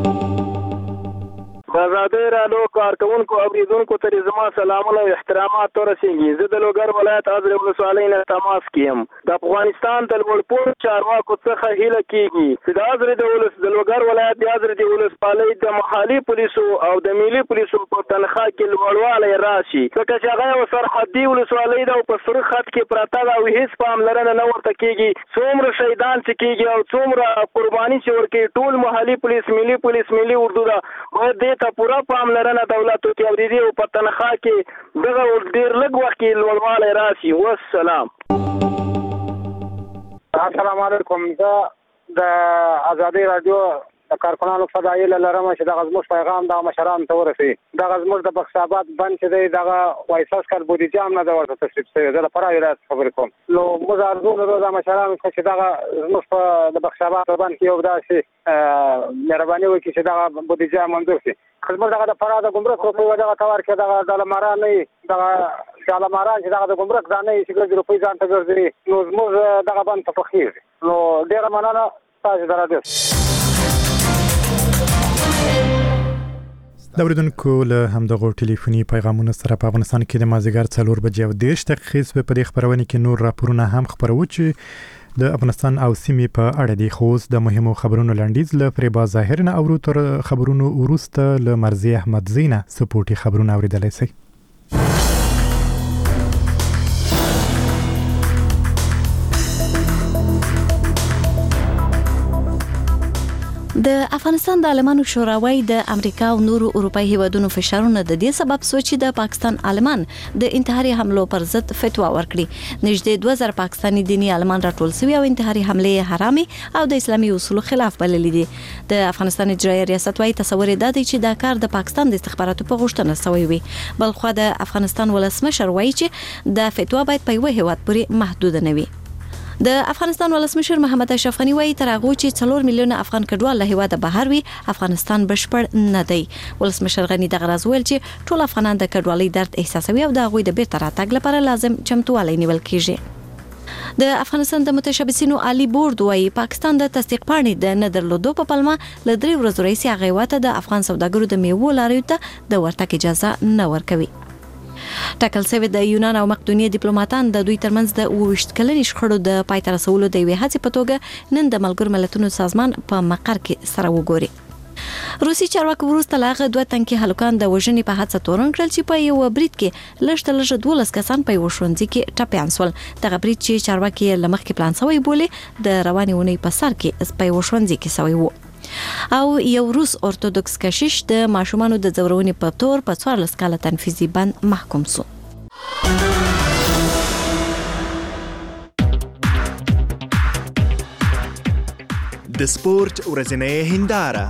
آزادی رادیو کارکونکو اوریدونکو ته زما سلامونه او احترامات ورسیږي. زه د لوګر ولایت ازرې ولسوالۍ نه تماس کیم. د افغانستان د لوړپوړو چارواکو څخه هیله کیږي چې د ازرې د ولس د لوګر ولایت د ازرې د ولسوالۍ د محلي پولیسو او د ملي پولیسو په تنخواه کې لوړوالی راشي، ځکه چې هغه یو سرحدي ولسوالۍ ده او په سره خط کې پراته ده او هیڅ پاملرنه نه ورته کیږي. څومره شهیدان چې کیږي او څومره قرباني چې ورکوي ټول محلي پولیس، ملي پولیس، ملي اردو ده باید دې ته پوره پاملرنه دولت وکړي او د دې په تنخواه کې دغه ډېر لږ وخت کې لوړوالی راشي. والسلام. السلام علیکم. زه د ازادي رادیو د کارکونانو فضایل لرم چې دغه زموږ پیغام د مشرانو ته ورسي. دغه زموږ د بخش آباد بند چې دی دغه وایساس کال بودیجه هم نه ده ورته تشریف شوې. زه د فراه ولایت خبرې کوم. نو موږ ارزو لرو د مشرانو څخه چې دغه زموږ په د بخش آباد بند کې یو داسې مهرباني وکړي چې دغه بودیجه منظور شي. زموږ دغه د فراه د ګمرک روپۍ دغه تور کې دغه ډالماران نه دغه ډالماران چې دغه د ګمرک ځانې چې ګرځي روپۍ ځان ته ګرځي، نو زموږ دغه بند ته پخېږي. نو ډېره مننه تاسو درته. د اوریدونکو له همدغه ټلیفوني پیغامونو سره په افغانستان کې د مازیګر څلور بجې او دېرش دقیقې په دې خبرونه کې نور راپورونه هم خبرو چې د افغانستان او سیمې په اړه دي. خو د مهمو خبرونو لنډیز له فریبا ظاهر نه اورو تر خبرونو وروسته له مرزي احمد زینه سپورټي خبرونه اوریدلای شي. د افغانستان د عالمانو شوراوي د امریکا او نورو اروپאי هیوادونو فشارونه د دې سبب سو چې د پاکستان عالمان د انتحاري حملو پر ضد فتوا ورکړي. نږدې دوه زره پاکستاني دیني عالمان راټول شوي او انتحاري حمله حرامي او د اسلامي اصولو خلاف بللي دي. د افغانستان اجرایي ریاست وايي تصور دی چې دا کار د پاکستان د استخباراتو په غوښتنه شوی وي. بلخو د افغانستان ولسمشر وايي چې د فتوا باید په یو هیواد پورې محدود نه وي. د افغانستان ولسمشر محمد اشرف غنی وايي تر هغه چې څلور میلیونه افغان کډوال له هیواده بهر وي افغانستان بشپړ نه دی. ولسمشر غنی دغه راز ویل چې ټول افغانان د کډوالۍ درد احساسوي او د هغوی د بیرته راتګ لپاره لازم چمتووالی نیول کیږي. د افغانستان د متشبثینو عالی بورډ وايي پاکستان د تصدیق پاڼې د نه درلودو په پلمه ل درې ورځې راهیسې هغه واته د افغان سوداګرو د میوو لاریو ته د ورتګ اجازه نه ورکوي. ټاکل شوی د یونان او مقدونیې ډیپلوماټان د دوی ترمنځ د اوویشت کلنې شخړو د پای ته رسولو د یوې هڅې په توګه نن د ملګرو ملتونو سازمان په مقر کې سره وګوري. روسي چارواکو وروسته لاغه دوه تنکي هلکان د وژنې په حادثه تورن کړل چې په یو برید کې لږ تر لږه دولس کسان په یو ښوونځي کې ټپیان شول. دغه برید چې چارواکي له مخکې پلان شوی بولي د روانې اونۍ په سر کې په یو ښوونځي کې شوی و. او یو روس اورتودوکس کشیش د ماشومانو د ځورونې په تور په څوارلس کاله تنفیذي بند محکوم شو. د سپورت ورځنۍ هنداره.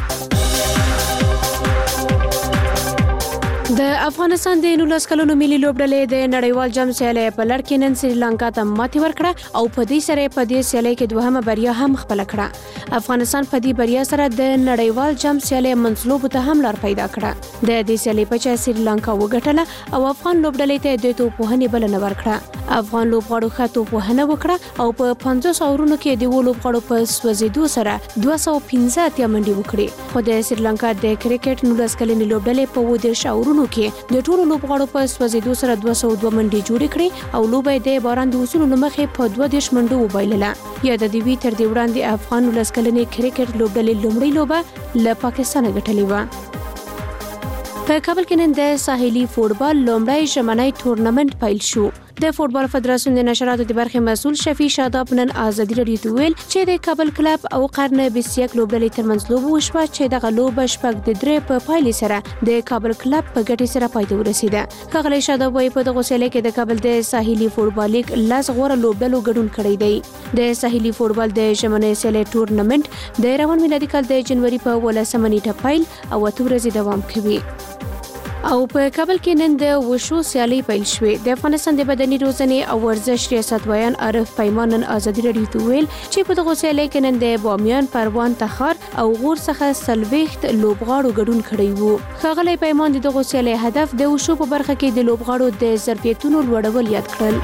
د افغانستان د نولس کلونو ملي لوبډلې د نړیوال جام سیالۍ په لړ کې نن سریلانکا ته ماتې ورکړه او په دې سره په دې سیالۍ کې دوهمه بریا هم خپل کړه. افغانستان په دې بریا سره د نړیوال جام سیالۍ منځلوبو ته هم لار پیدا کړه. د دې سیالۍ په چا سریلانکا وګټله او افغان لوبډلې ته د توپوهنې بلنه ورکړه. افغان لوبغاړو ښه توپوهنه وکړه او په پنځوس اورونو کې د لوبغاړو په سوځېدو سره دوه سوه پنځه اتیا منډې وکړې. خو د سریلانکا د کرکټ نولس کلنې لوبډلې په اووه دېرش اورونو کې د ټولو لوبغاړو په سوځېدو سره دوه سوه دوه منډې جوړې کړې او لوبه د باران د اصولو له مخې په دوه دېرش منډو وبایلله. یا د دې وی تر دې وړاندې افغان نولس کلنې کرکټ لوبډلې لومړۍ لوبه له پاکستان غټلې و. په کابل کې نن د ساحلي فوټبال لومړی ژمنی تورنمنت پیل شو. د فوټبال فدراسیون د نشراتو د برخې مسؤل شفیع شاداب نن آزادي رادیو ته ویل چې د کابل کلب او قرن بیست یک لوبډلې ترمنځ لوبه وشوه چې دغه لوبه شپږ د درې په پایلې سره د کابل کلب په ګټې سره پای ته ورسېده. ښاغلی شاداب وايي په دغه سیالۍ کې د کابل د ساحلي فوټبال لیګ لس غوره لوبډلو ګډون کړی دی. د ساحلي فوټبال د ژمنی سیالۍ تورنمنت د روان میلادي کال د جنوري په ولسمه نیټه پیل او اته ورځې دوام کوي. او په کابل کې نن د وشو سیالۍ پیل شوې. د افغانستان د بدني روزنې او ورزش ریاست ویان عارف پیمان نن آزادي رادیو ته ویل چې په دغه سیالۍ کې نن د بامیان، پروان، تخار او غور څخه څلوېښت لوبغاړو ګډون کړی وو. ښاغلی پیمان د دغه سیالۍ هدف د وشو په برخه کې د لوبغاړو د ظرفیتونو لوړول یاد کړل.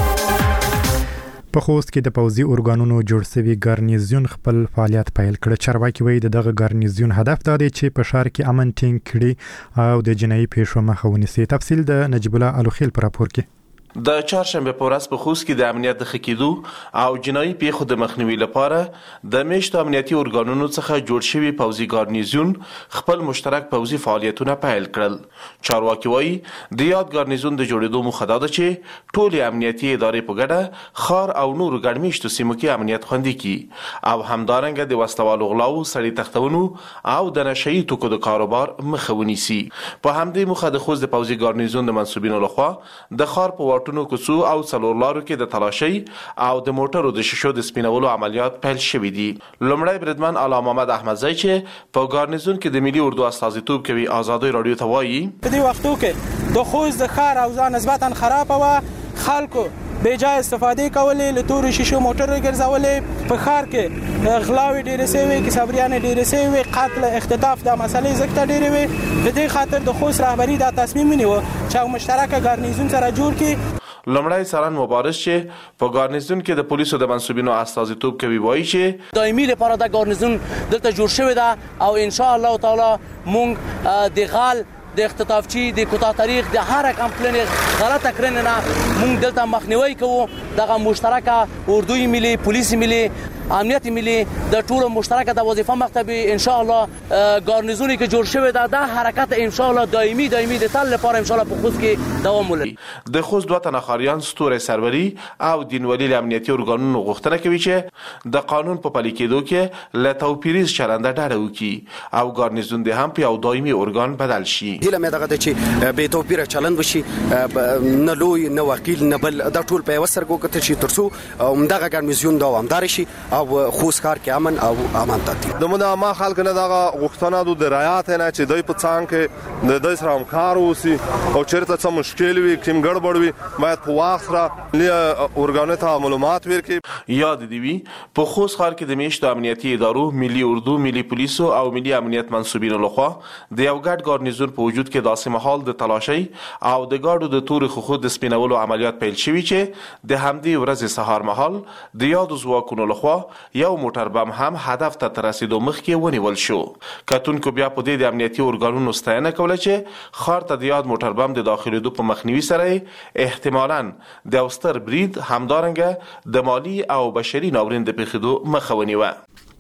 په خوست کې د پوځي اورګانونو جوړ شوی ګارنیزیون خپل فعالیت پیل کړ. چارواکي وایي د دغه ګارنیزیون هدف دا دی چې په ښار کې امن ټینګ کړي او د جنایي پیښو مخه ونیسي. تفصیل د نجیب الله الوخیل په راپور کې. د چهارشنبه په ورځ په خوست کې د امنیت د ښه کېدو او جنایي پیښو د مخنیوي لپاره د میشتو امنیتي ارګانونو څخه جوړ شوي پوځي ګارنیزیون خپل مشترک پوځي فعالیتونه پیل کړل. چارواکي وایي د یاد ګارنیزیون د جوړېدو موخه دا ده چې ټولې امنیتي ادارې په ګډه ښار او نورو ګڼ میشتو سیمو کې امنیت خوندي کړي او همدارنګه د وسلوالو غلاو، سړي تښتونو او د نشه یي توکو د کاروبار مخه ونیسي. په همدې موخه د خوست د پوځي ګارنیزیون د منصوبینو لخوا د ښار په ټونو کوڅو او څلور لارو کې د تلاشۍ او د موټرو د شیشو د سپینولو عملیات پیل شوي دي. لومړی بریدمن اعلی محمد احمدزی چې په ګارنیزون کې د ملي اردو استازیتوب کوي آزادۍ رادیو ته وایي په دې وختو کې د خوست د ښار اوضاع نسبتا خرابه وه. خلکو بې جای استفادې کولې، له تورو شیشو موټرو ګرځولې. په ښار کې غلاوې ډېرې سوې، کسابریانې ډېرې سوې، قتل، اختطاف دا مسلې ځکه ډېرې وې. په دې خاطر د خوست رهبري دا تصمیم ونیوه چې یو مشترکه ګارنیزون سره جوړ کړي. لمړی سران مبارز چې په ګارنیزون کې د پولیسو د منصوبینو استازیتوب کوي وایي چې دایمي لپاره د ګارنیزون دلته جوړ شوی ده او ان شاء الله تعالی مونږ د غال د اختطافچی د کوتاه تاریخ د هر کمپلین غلطه کړنه نه مونږ دلته مخنیوي کوو دغه مشترکه اردوی ملي پولیس ملي امنیت ملي د ټولو مشترکه د وظیفه مکتبي ان شاء الله ګارنیزونی کې جوړ شوی دا د حرکت ان شاء الله دایمي دایمي د تل لپاره ان شاء الله په خوست کې دوام ولري. د خوست دوه تنه خاریان ستوره سروري او دینولي امنیتي ارګانونو غوښتنه کوي چې د قانون په پلي کېدو کې له توپیریز چلنده ډډه وکړي او ګارنیزون د هم په یو دایمي ارګان بدل شي. هله مې دغه چې به توپیر چلند وشي نه لوی نه وکیل نه بل د ټول په وسرګو کته شي ترسو دغه ګارنیزون دوامدار شي او خوست کار کې امن او امان تاتي. د مده ما خلک نه دغه غوښتنه د رعایت نه چې دوی په څنګ کې د دوی سره همکار اوسي او چیرته څه مشکل وي کوم ګډوډ وي باید په وخت سره اورګانو ته معلومات ورکړي. یاد دی وی په خوست ښار کې د میشتو امنیتي ادارو ملي اردو ملي پولیسو او ملي امنیت منصوبینو لخوا د یو ګډ ګارنیزون په وجود کې داسې مهال د تلاشي او د ګاډو د تورې خو د سپینولو عملیات پیل شوي چې د همدې ورځې سهار مهال د یادو ځواکونو لخوا یو موټر بم هم هدف ته تر رسیدو مخکې ونیول شو. کتونکو بیا په دې د امنیتي ارګانونو ستاینه کوله چې ښار ته د یاد موټر بم د داخلېدو په مخنیوي سره احتمالاً د یو ستر برید همدارنګه د مالي او بشري ناورین د پیښېدو مخه ونیوه.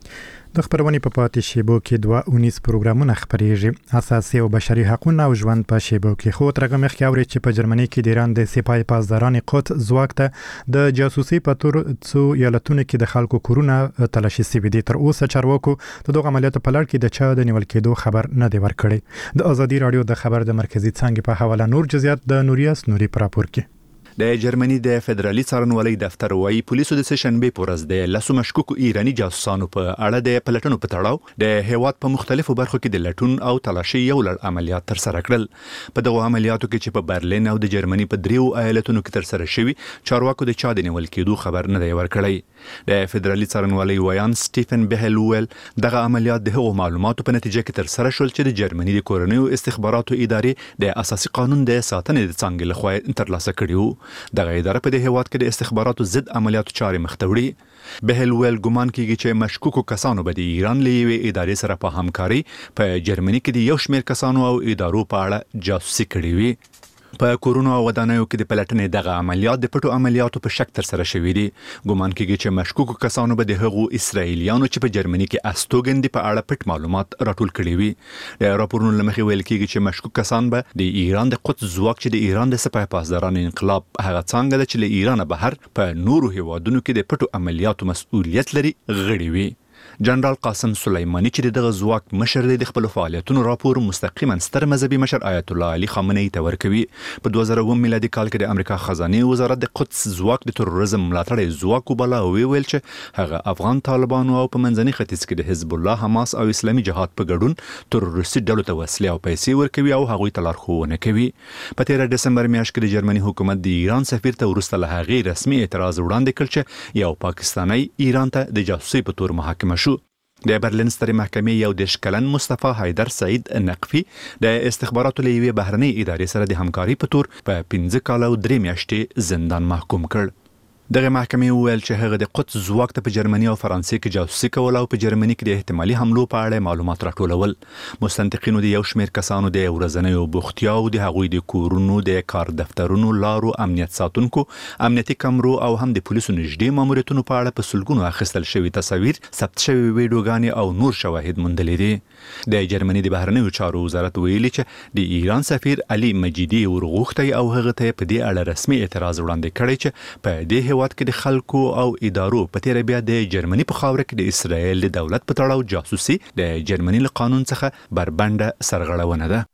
د خبرونې په پاتې شیبو کې دوه اونیز پروګرامونه خپرېږي. اساسي او بشري حقوقونه او ژوند په شیبو کې خو ترغه مخکې اوري چې په جرمني کې د ایران د سپای پاسداران قوت ځواک ته د جاسوسي په تور څو ایالتونو کې د خلکو کورونه تلاشي سوي دي. تر اوسه چارواکو د دغه عملیاتو په لړ کې د چا د نیول کېدو خبر نه دی ورکړی. د ازادي رادیو د خبر د مرکزی څنګه په حواله نور جزئیات د نوریاس نوري پر راپور کې. د جرمني د فدرالي څارنوالۍ دفتر وايي پولیسو د سشنبه پر ورځ د لاسو مشکوکو ایرانی جاسوسانو په اړه د پلټنو په تړاو د هیواد په مختلفو برخو کې د لټون او تلاشي یو لړ عملیات تر سره کړل. په دغه عملیاتو کې چې په برلین او د جرمني په دریو ایالتونو کې تر سره شوي چارواکو د چا د نیول کېدو خبر نه دی ورکړی. د فدرالي څارنوالۍ ویان سټیفن بهلوول دغه عملیات د هغو معلوماتو په نتیجه کې تر سره شول چې د جرمني د کورنیو استخباراتو ادارې د اساسي قانون د ساتنې د څنګه لخوا ترلاسه کړیو. دغه اداره په د هیواد کې د استخباراتو ضد عملیاتو چارې مخ ته وړي. بهلوول ګمان کوي چې مشکوکو کسانو به د ایران له یوې ادارې سره په همکاري په جرمني کې د یو شمېر کسانو او ادارو په اړه جاسوسي کړې وي. په کورونو او ودانیو کې د پلټنې دغه عملیات د پټو عملیاتو په شک تر سره شوي دي. ګمان کېږي چې مشکوکو کسانو به د هغو اسرائیلیانو چې په جرمني کې استوګن دي په اړه پټ معلومات راټول کړي وي. د راپورونو له مخې ویل کېږي چې مشکوک کسان به د ایران د قدس ځواک چې د ایران د سپاه پاسدارانو انقلاب هغه څنګه ده چې له ایران بهر په نورو هیوادونو کې د پټو عملیاتو مسؤلیت لري غړي وي. جنرال قاسم سلیمانی چې دغه ځواک مشر دی د خپل فعالیتونو راپور مستقیما ستر مذهبي مشر آیت الله علي خامنه‌ای ته ورکوي. په دوه زره اووه میلادي کال کې د امریکا خزانه وزارت د قدس ځواک د تروریزم ملاتړ ځواک وبلا او ویل چې هغه افغان طالبانو او په منځني ختیځ کې د حزب الله حماس او اسلامي جهاد په ګډون تروریستي ډلو ته وسلې او پیسې ورکوي او هغوی ته لارښوونه کوي. په تیر دسمبر میاشت کې د جرمني حکومت د ایران سفیر ته ورسته له هغې رسمي اعتراض وړاندې کړ چې یو پاکستانی ایران ته د جاسوسي په تور محاکمه شو. د برلین سترې محکمې یو دېرش کلن مصطفی حیدر سعید نقفي د استخباراتو له یوې بهرنۍ ادارې سره د همکاري په تور په پنځه کاله او درې میاشتې زندان محکوم کړ. دغه محکمې وویل چې هغه د قدس ځواک ته په جرمني او فرانسې کې جاسوسي کول او په جرمني کې د احتمالي حملو په اړه معلومات راټولول. مستنطقینو د یو شمېر کسانو د ورځنیو بوختیاو د هغوی د کورونو د کار دفترونو لارو امنیت ساتونکو امنیتي کمرو او هم د پولیسو نږدې ماموریتونو په اړه په سلګونو اخیستل شوي تصاویر ثبت شوي ویډیوګانې او نور شواهد موندلي دي. د جرمني د بهرنیو چارو وزارت ویلي چې د ایران سفیر علي مجیدي ورغوښتی او هغه ته په دې اړه رسمي اعتراض وړاندې کړی چې په دې هیواد کې د خلکو او ادارو په تیر بیا د جرمني په خاوره کې د اسرائیل د دولت په تړاو جاسوسي د جرمني له قانون څخه بربنده سرغړونه ده.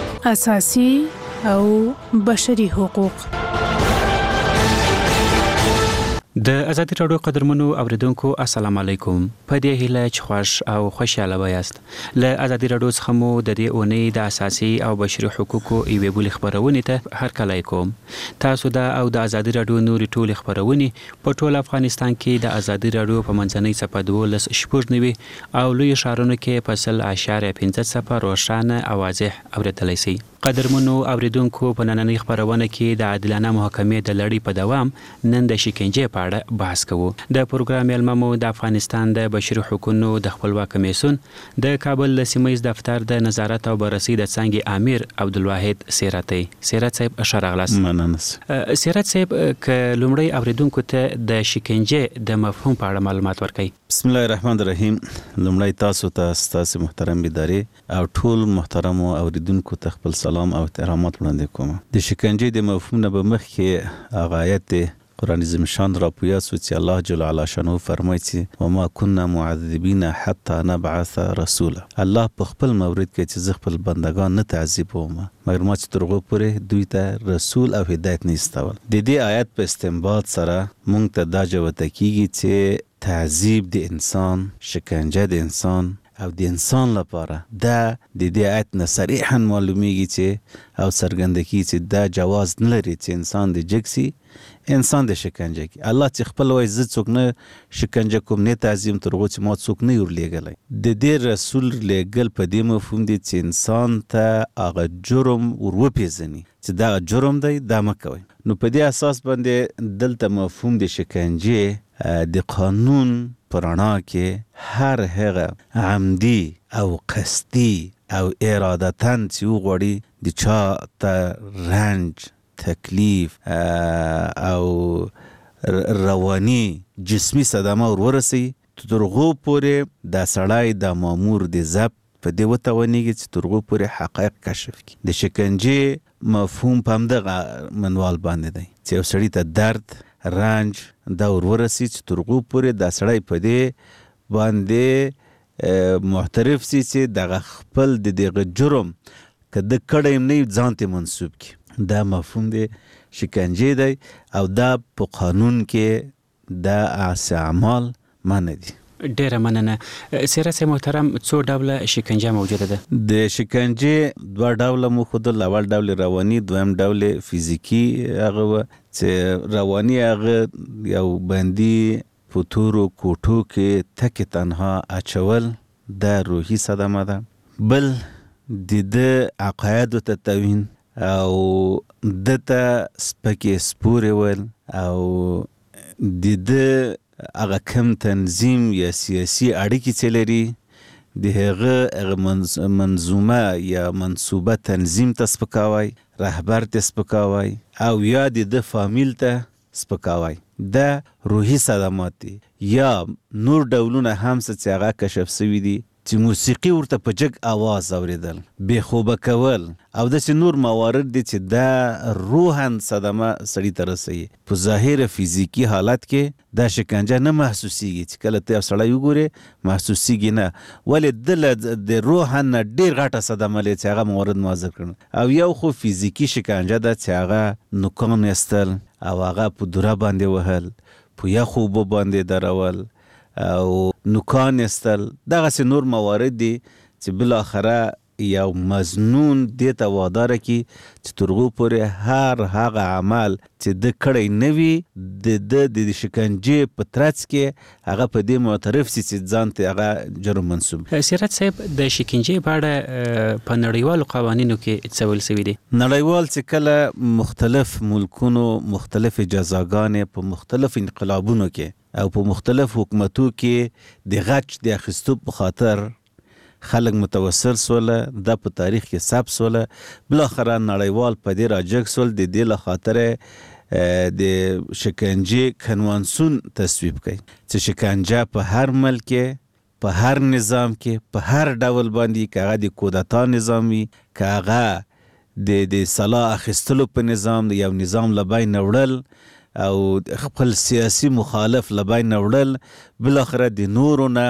اساسي او بشري حقوق. د ازادي راډیو قدرمنو اوریدونکو السلام علیکم. په دې هیله چې خوښ او خوشاله وایاست. له ازادي راډیو څخه مو د دې اونۍ د اساسي او بشري حقوقو یوې بلې خبرونې ته هرکلی کوم. تاسو دا او د ازادي راډیو نورې ټولې خبرونې په ټول افغانستان کې د ازادي راډیو په منځنۍ څپه دولس شپږ نوي او لوی ښارونو کې په سل اعشاریه پنځه څپه روښانه او واضح اوریدلی شئ. قدرمنو اوریدونکو په نننۍ خبرونه کې د عادلانه محاکمې د لړۍ په دوام نن د شکنجې په اړه بحث کوو. د پروګرام میلمه مو د افغانستان د بشري حقوقو د خپلواک کمیسیون د کابل د سیمه دفتر د نظارت او بررسي د څنګه امیر عبدالواحد سیراتي. سیرات صاحب ښه راغلاست. مننه. سیرات صاحب ک لومړی اوریدونکو ته د شکنجې د مفهوم په اړه معلومات ورکړئ. بسم الله الرحمن الرحیم. لومړی تاسو ته ستاسو محترم ادارې او ټول محترم اوریدونکو ته خپل سلام او احترامات وړاندې کوم. د شکنجې د مفهوم نه به مخکې هغه آیت قرآن عظیم شان را پویاسو چې الله جل علا شانو فرمایي چې وما كنا معذبین حتی نبعث رسولا. الله په خپل مورد کې چې زه خپل بندگان نه تعذیبوم مګر ما چې تر هغو پورې دوی ته رسول او هدایت نه استول. د دې آیت په استنباط سره موږ ته دا جوته کیږي چې تعذیب د انسان، شکنجه د انسان او د انسان لپاره دا د دې آیت نه صریحا معلومیږي چې او څرګنده کیږي چې دا جواز نه لري چې انسان د جګسي انسان د شکنجه کی. الله چې خپل وایي زه څوک نه شکنجه کوم نه تعظیم تر هغو چې ما څوک نه ورلیږلی. د دې رسول لیږل په دې مفهوم دی چې انسان ته هغه جرم ور وپېژني چې دا جرم دی دا مه کوئ. نو په دې اساس باندې دلته مفهوم د شکنجې د قانون په رڼا کې هر هغه عمدي او قصدي او ارادتاً چې وغواړي د چا ته رنج، تکلیف او رواني جسمی صدمه ور ورسي تر هغو پورې دا سړی د مامور د ضبط په دې وتوانېږي چې تر هغو پورې حقایق کشف کړي. د شکنجې مفهوم په همدغه منوال باندې دی چې یو سړي ته درد، رنج دا ور ورسي چې تر هغو پورې دا سړی په دې باندې معترف سي چې دغه خپل د دغه جرم که د کړی هم نه ځان ته منسوب کړي. دا مفهوم دی شکنجې دی او دا په قانون کې دا اعمال منع دي. ډیره مننه. سیرت صاحب محترم، څو ډوله شکنجه موجوده ده؟ د شکنجې دوه ډوله مو ښودل. اول ډول رواني، دویم ډول فزیکي. هغه و چې رواني هغه یو بندي په تورو کوټو کې تکې تنها اچول دا روحي صدمه ده. بل د ده عقایدو ته توهین او دته سپکې سپورې ول او د ده هغه کم تنظیم یا سیاسي اړیکې چې لري د هغه منظومه یا منصوبه تنظیم ته سپکاوی، رهبر ته سپکاوی او یا د ده فامیل ته سپکاوی. دا روحي صدمات دي. یا نور ډولونه هم څه چې هغه کشف سوي دي چې موسیقي ورته په جګ آواز اوریدل، بې خوبه کول او داسې نور موارد دي چې دا روحاً صدمه سړي ته رسوي. په ظاهره فزیکي حالت کې دا شکنجه نه محسوسیږي چې کله ته یو سړی وګورې محسوسیږي نه، ولې ده د روحاً نه ډېر غټه صدمه لري چې هغه موارد ما ذکر کړل. او یو خو فزیکي شکنجه ده چې هغه نوکان ایستل او هغه په دوره باندې وهل، په یخو اوبو باندې درول او نوکان ایستل. دغسې نور موارد دي چې بالاخره یو مظنون دې ته واداره کړي چې تر هغو پورې هر هغه عمل چې ده کړی نه وي د ده د شکنجې په ترڅ کې هغه په دې معترف سي چې ځان ته هغه جرم منسوب. سیرت صاحب، د شکنجې په اړه په نړیوالو قوانینو کې څه ویل سوي دي؟ نړیوال چې کله مختلف ملکونو مختلف جزاګانې په مختلف انقلابونو کې او په مختلف حکومتو کې د غچ د اخیستو په خاطر خلک متوسل سوله، دا په تاریخ کې ثبت سوله. بالاخره نړیوال په دې راجګ سول د دې له خاطره د شکنجې کنوانسون تصویب کړي چې شکنجه په هر ملک کې، په هر نظام کې، په هر ډول باندې، که هغه د کودتا نظام وي، که هغه د د سلا اخیستلو په نظام د یو نظام له بینه وړل او خپل سیاسي مخالف له بینه وړل، بالاخره د نورو نه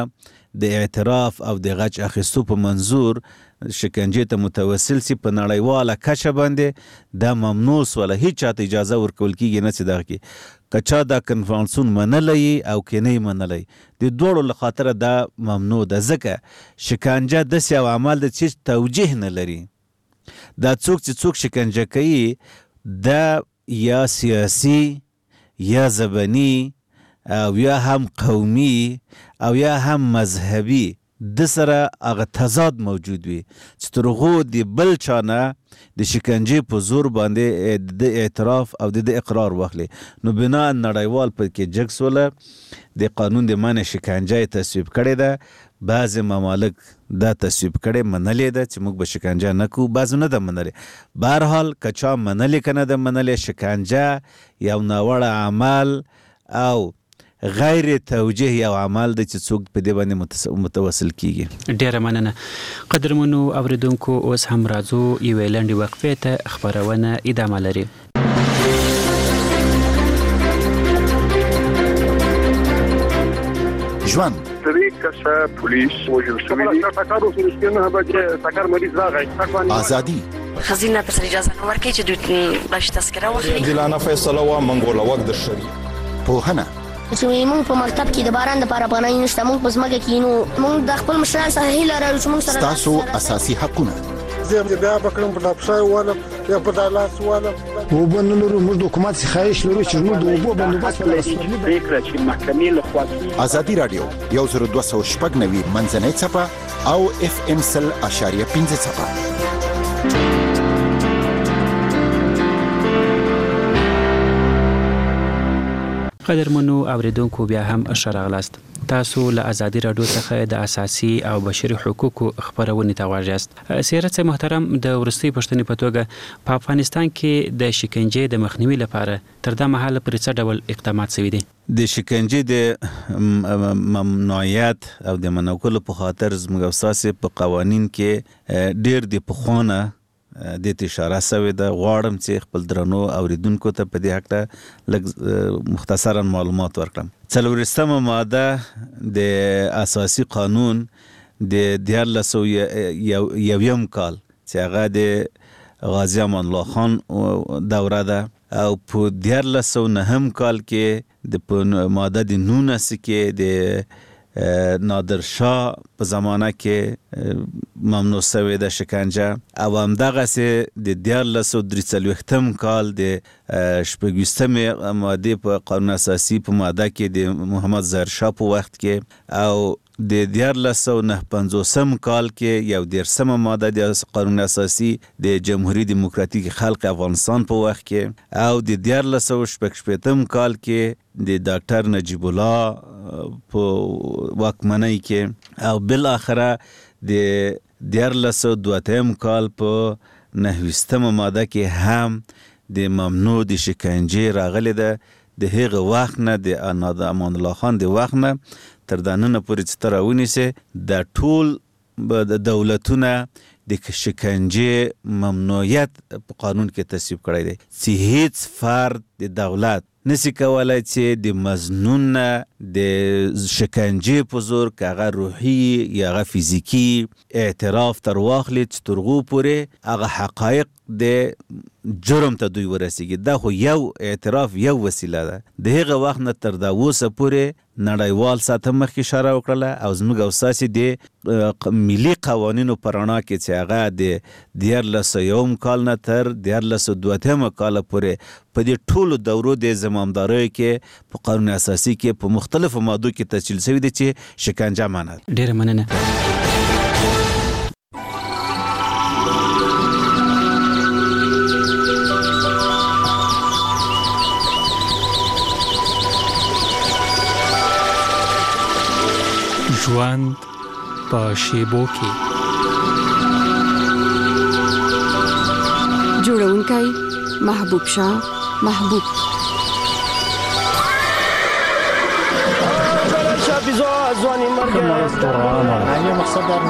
د اعتراف او د غچ اخیستو په منظور شکنجې ته متوسل سي په نړیواله کچه باندې دا ممنوع سوله. هیڅ چاته اجازه ورکول کیږي نه چې دغه کې که چا دا کنفرانسون منلی او که نه منلی د دواړو له خاطره دا ممنوع ده، ځکه شکنجه داسې یو عمل ده چې توجیه نه لري. دا څوک چې څوک شکنجه کوي دا یا سیاسی یا زبانی او یا هم قومي او یا هم مذهبي د سره هغه تضاد موجود وي چې تر هغو د بل چا نه د شکنجې په زور باندې د اعتراف او د اقرار واخلي. نو بنا نړیوال په کې جګ سوله د قانون د منع شکنجه تصویب کړی ده. بعضې ممالک دا تصویب کړی منلې ده چې موږ به شکنجه نه کوو، بعضو نه ده منلې. بهرحال که چا منلې که نه ده منلې، شکنجه یو ناوړه عمل او غیر توجیه یو عمل دی چې څوک په دې باندې متوسل کیږي. ډیره مننه قدرمنو اوریدونکو. اوس هم راځو یوې لنډې وقفې ته، خپرونه ادامه لري. ژوند درې کسه پولیس وژل شوي دي. ټکر وشو چې نه بچي ټکر مریض راغی. ازادي خزینه پر اجازه نه ورکړي چې دوی باش تذکره واخلي. عادلانه فیصله و منګوله وخت در شری. پوهنه چې موږ په مکتب کې د باران د لپاره پناه نشته، موږ په ځمکه کې نو موږ د خپل مشرانو څخه هیله لرو چې موږ سره تاسو اساسي حقونه زه بیا بکرم په ډاپشای والا یا په دالاس والا وبن لرو موږ د حکومت څخه خواهش لرو چې موږ د اوبو بندوبست ولرو. فکر چې محکمې له خوا ازادي رادیو یو زر دوه سوه شپږ نوي منځنۍ څپه او اف ام سل اشاریه پنځه څپه. قدرمنو اوریدونکو بیا هم ښه راغلاست. تاسو له ازادي راډیو څخه د اساسي او بشري حقوقو خبرونه ته غواړئ یاست. سیرت محترم، د ورستۍ پښتنې په توګه په افغانستان کې د شکنجې د مخنیوي لپاره تر دا مهاله پرې څه ډول اقدامات شوي دي؟ د شکنجې د ممنوعیت او د منع کولو په خاطر زموږ اساسي په قوانین کې ډېر د پخوانه د ته اشاره شوې ده. غواړم چې خپل درنو اوریدونکو ته په دې هکله لږ مختصرا معلومات ورکړم. څلورمه ماده د اساسي قانون د دیارلس یویم کال چې هغه د غازی امان الله خان دوره ده، او په دیارلس نهم کال کې د ماده د نولس کې د نادر شاه په زمانه کې ممنوع شوې ده شکنجه، او همدغسې د دیارلس سوه درې څلوېښتم کال د شپږویشتمې مادې په قانون اساسي په ماده کې د محمد ظاهر شاه په وخت کې، او د دیارلس سوه نهه پنځوسم کال کې یو دیرشمه ماده د قانون اساسي د جمهوریت دموکراتیک خلق افغانستان په وخت کې، او د دیارلس سوه شپږ شپېتم کال کې د ډاکټر نجیب الله په واکمنۍ کې، او بالاخره د دیارلس سوه دوه اتم کال په نهه ویشتمه ماده کې هم د ممنوع د شکنجې راغلی ده. د هغه وخت نه د امان الله خان د وخت نه تر دا نن پورې چې ته راونیسې دا ټول د دولتونه د شکنجې ممنوعیت په قانون کې تصویب کړی دی چې هیڅ فرد د دولت نسی کولای چې د مظنون نه د شکنجې په زور که هغه روحي یا هغه فیزیکي اعتراف تر واخلي چې تر هغو پورې هغه حقایق د جرم ته دوی ورسیږي. دا خو یو اعتراف یو وسیله ده. د هغه وخت نه تر دا اوسه پورې نړیوال ساته مخکې اشاره وکړله، او زموږ او ستاسې د ملي قوانینو په رڼا کې چې هغه د دیارلس سوه یوم کال نه تر دیارلس سوه دوه اتمه کاله پورې په دې ټولو دورو د زمامداریو کې په قانون اساسي کې په مختلفو مادو کې تسجیل شوي دي چې شکنجه منع ده. ډېره مننه. ژوند په شیبو کې جوړونکی محبوب شاه محبوب. ځواني مرګ نه مقصد در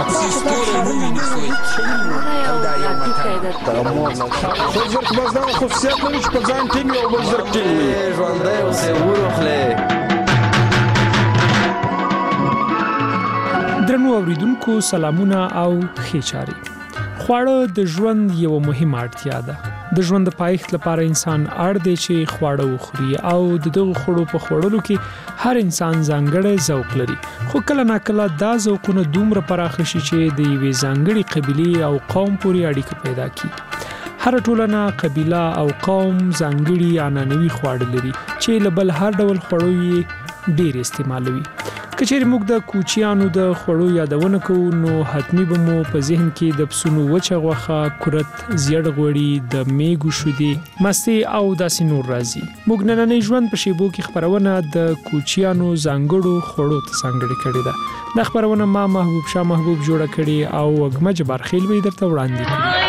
خود باز دا خصوصیت لري چې په ځان ټینګ او بل زر ټینګ ژوندی اوسې ورخلې درنو اوریدونکو سلامونه او ښه چاري. خواړه د ژوند یو مهمه اړتیا ده. د ژوند د پایښت لپاره انسان اړ دی چې خواړه وخوري او د دغه خوړو په خوړلو کې هر انسان ځانګړی ذوق لري. خو کله ناکله دا ذوقونه دومره پراخ شي چې د یوې ځانګړي قبیلې او قوم پورې اړیکه پیدا کړي. هر ټولنه، قبیله او قوم ځانګړي عنعنوي خواړه لري چې له بل هر ډول خوړو یې ډېر استعمالوي. کچېرې موږ د کوچیانو د خوړو یادونه کوو نو حتمی به مو په ذهن کې د پسونو وچه غوښه، کورت، زیړ غوړي، د میږو شیدې، مستې او داسې نور راځي. موږ نننۍ ژوند په شیبو کې خبرونه د کوچیانو ځانګړو خوړو ته ځانګړې کړې ده. دا خبرونه ما محبوب شاه محبوب جوړه کړې او وګمه جبار خیل به درته وړاندې کړي.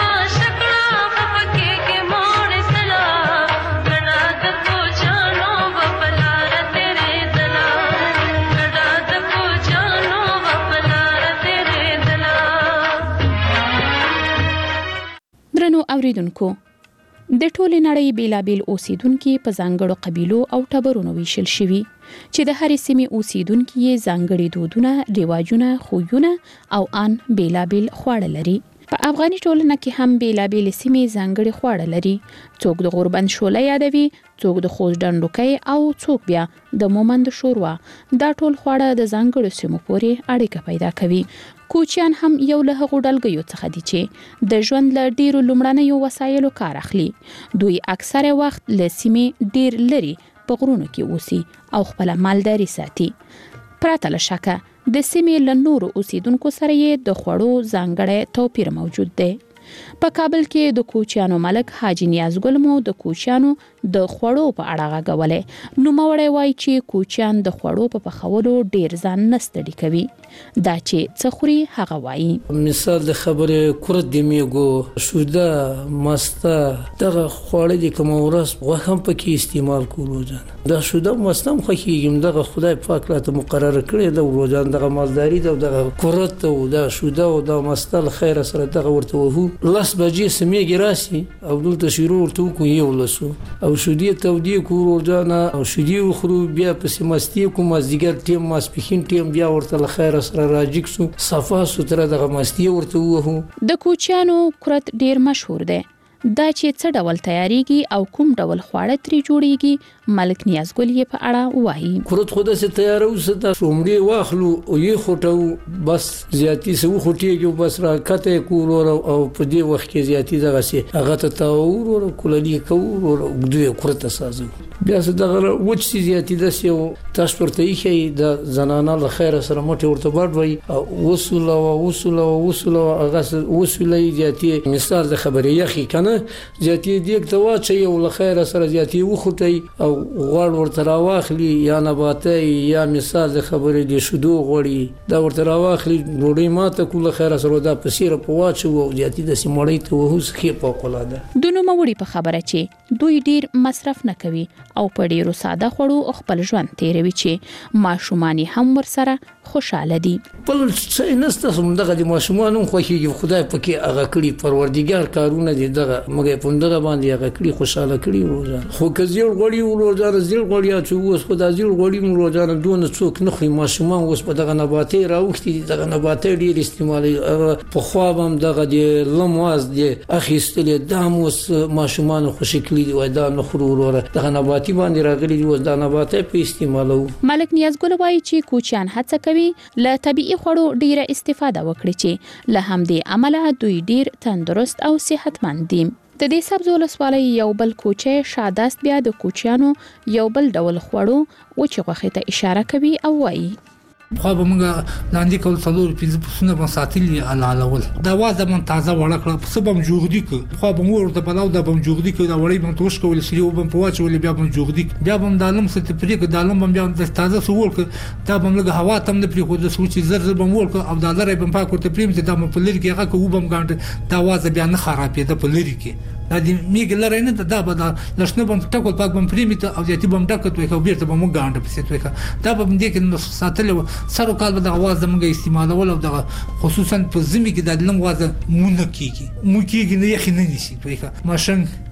درنو اوریدونکو، د ټولې نړۍ بیلابیل اوسیدونکو په ځانګړو قبیلو او ټبرونو ویشل شوي چې د هرې سیمې اوسیدونکو یې ځانګړي دودونه، رواجونه، خویونه او ان بیلابیل خواړه لري. په افغاني ټولنه کې هم بیلابیل سیمې ځانګړي خواړه لري. څوک د غوربند شوله یادوي، څوک د خوږ ډنډوکی او څوک بیا د مومند شوروا. دا ټول خواړه د ځانګړو سیمو پورې اړیکه پیدا کوي. کوچیان هم یو له هغو ډلګیو څخه دي چې د ژوند له ډیرو لومړنیو وسایلو کار اخلي. دوی اکثره وخت له سیمې ډیر لري په غرونو کې اوسي او خپل مالداري ساتي. پرته له شکه د سیمې له نورو اوسیدونکو سره یې د خوړو ځانګړی توپیر موجود دی. په کابل کې د کوچیانو ملک حاجی نیازګل مو د کوچیانو د خوړو په اړه غږولې. نو موړی وایي چې کوچیان د خوړو په پخولو ډیر ځان نستړي کوي. دا چې څه خوري هغه وایي. مثال د خبرې کورت د میږو، شوده، مسته، دغه خواړه د کوم ورځ غوښه هم پکې استعمال کولو ځان. دا شوده مستم خوښیږم، دغه خدای پاک راته مقرره کړی د ورځان دغه مالداري د دغه کورت او د شوده او د مسته خیر سره دغه ورته وو لاس بجې سمېږي راسي او دلته شروع ورته کو یو لسو او شودې تودې کو ورځانه او شودې خورو بیا پسې مستی کوم ازګر ټیم ماسپخین ټیم بیا ورته خیر سره راجیک سو صفا ستره دغه مستی ورته وو. د کوچیانو کورت ډیر مشهور دی. دا چې څه ډول تیاریږي او کوم ډول خواړه ترې جوړیږي ملک نیازګل یې په اړه وایي. کورت خو داسې تیارو ست شومړي واخلو او یې خوټو بس زیاتی سو خوټیږي بس راکته کور او په دې وخت کې زیاتی دغه سي هغه ته تاور او کوللی کور او دوی کورت سازو بیا څه دغه وچ سي زیاتی د سیو تاسو ورته یې د زنانه له خیر سره موټي ورته باد وای او وصول او وصول او وصول هغه وصولې زیاتی مثال د خبرې یخي کنه زیاتی دیګ ته واچي او له خیر سره زیاتی وخټي او غوړ ورته راواخلي یا نباتي یا مثال د خبرې د شودو غوړي دا ورته راواخلي ډوډۍ ماته کوله خیر سره دا پسیره په واچو او زیاتی د سیمړی ته وهوس خې په قلاده. دونو موري په خبره چې دوی ډیر مصرف نه کوي او په ډیرو ساده خوړو خپل ژوند تیروي چې ماشومان هم ورسره خوشاله دي. بل څه نسته هم دغه د ماشومان خوښي خدای پکې هغه کړی پروردګار کارونه دي دغه مګې په دغه باندې هغه کړی خوشاله کړی روزانه خو کزیل غوړي روزانه زیل غوړي چې اوس خدای زیل غوړي روزانه دون څوک نه خوري ماشومان اوس په دغه نباتي راوختي دغه نباتي ډیر استعمالي په خو هم دغه د لمواز دي اخیستل د اوس ماشومان خوشی کړی دی وای دا نه خورو وروره دغه نباتي باندې راغلي دی اوس دا نباتي په استعمالو. ملک نیازګل وایي چې کوچیان هڅه کوي له طبيعي خوړو ډیره استفاده وکړي چې له همدې عمله دوی ډیر تندرست او صحتمند دي. د دې سبز ولسوالۍ یو بل کوچه شاداست بیا د کوچیانو یو بل ډول خوړو او چې غوښه ته اشاره کوي او وایي خو به موږ لاندې کول څلور پنځه پسونه به ساتلي علالول دا وازه من تازه وړه کړه پس به جوړدي ک خو به مور د بلاو د بم جوړدي ک دا وړي به توش کول سړي او بم پواچ ول بیا بم جوړدي بیا بم دالم ست پرې ک دالم بم بیا د تازه سوول ک دا بم لګ هوا تم نه پرې خو د سوچ زر زر بم ول ک او دا لری بم پاک ورته پریم ته دا په لری کې هغه کو بم ګاند دا وازه بیا نه خرابې د په لری کې دا د میګ لری نه دا به دا لښنه بم ټکول پاک بم پریم ته او دې بم ډکټ وي خو بیرته بم ګاند پسې توې دا بم دې کې ساتل سره کال د اواز زموږه استعمالول او د خصوصا په زمي کې د لم غوازه مونږ کیږي مو کیږي نه یخ نه نشي توې ماشين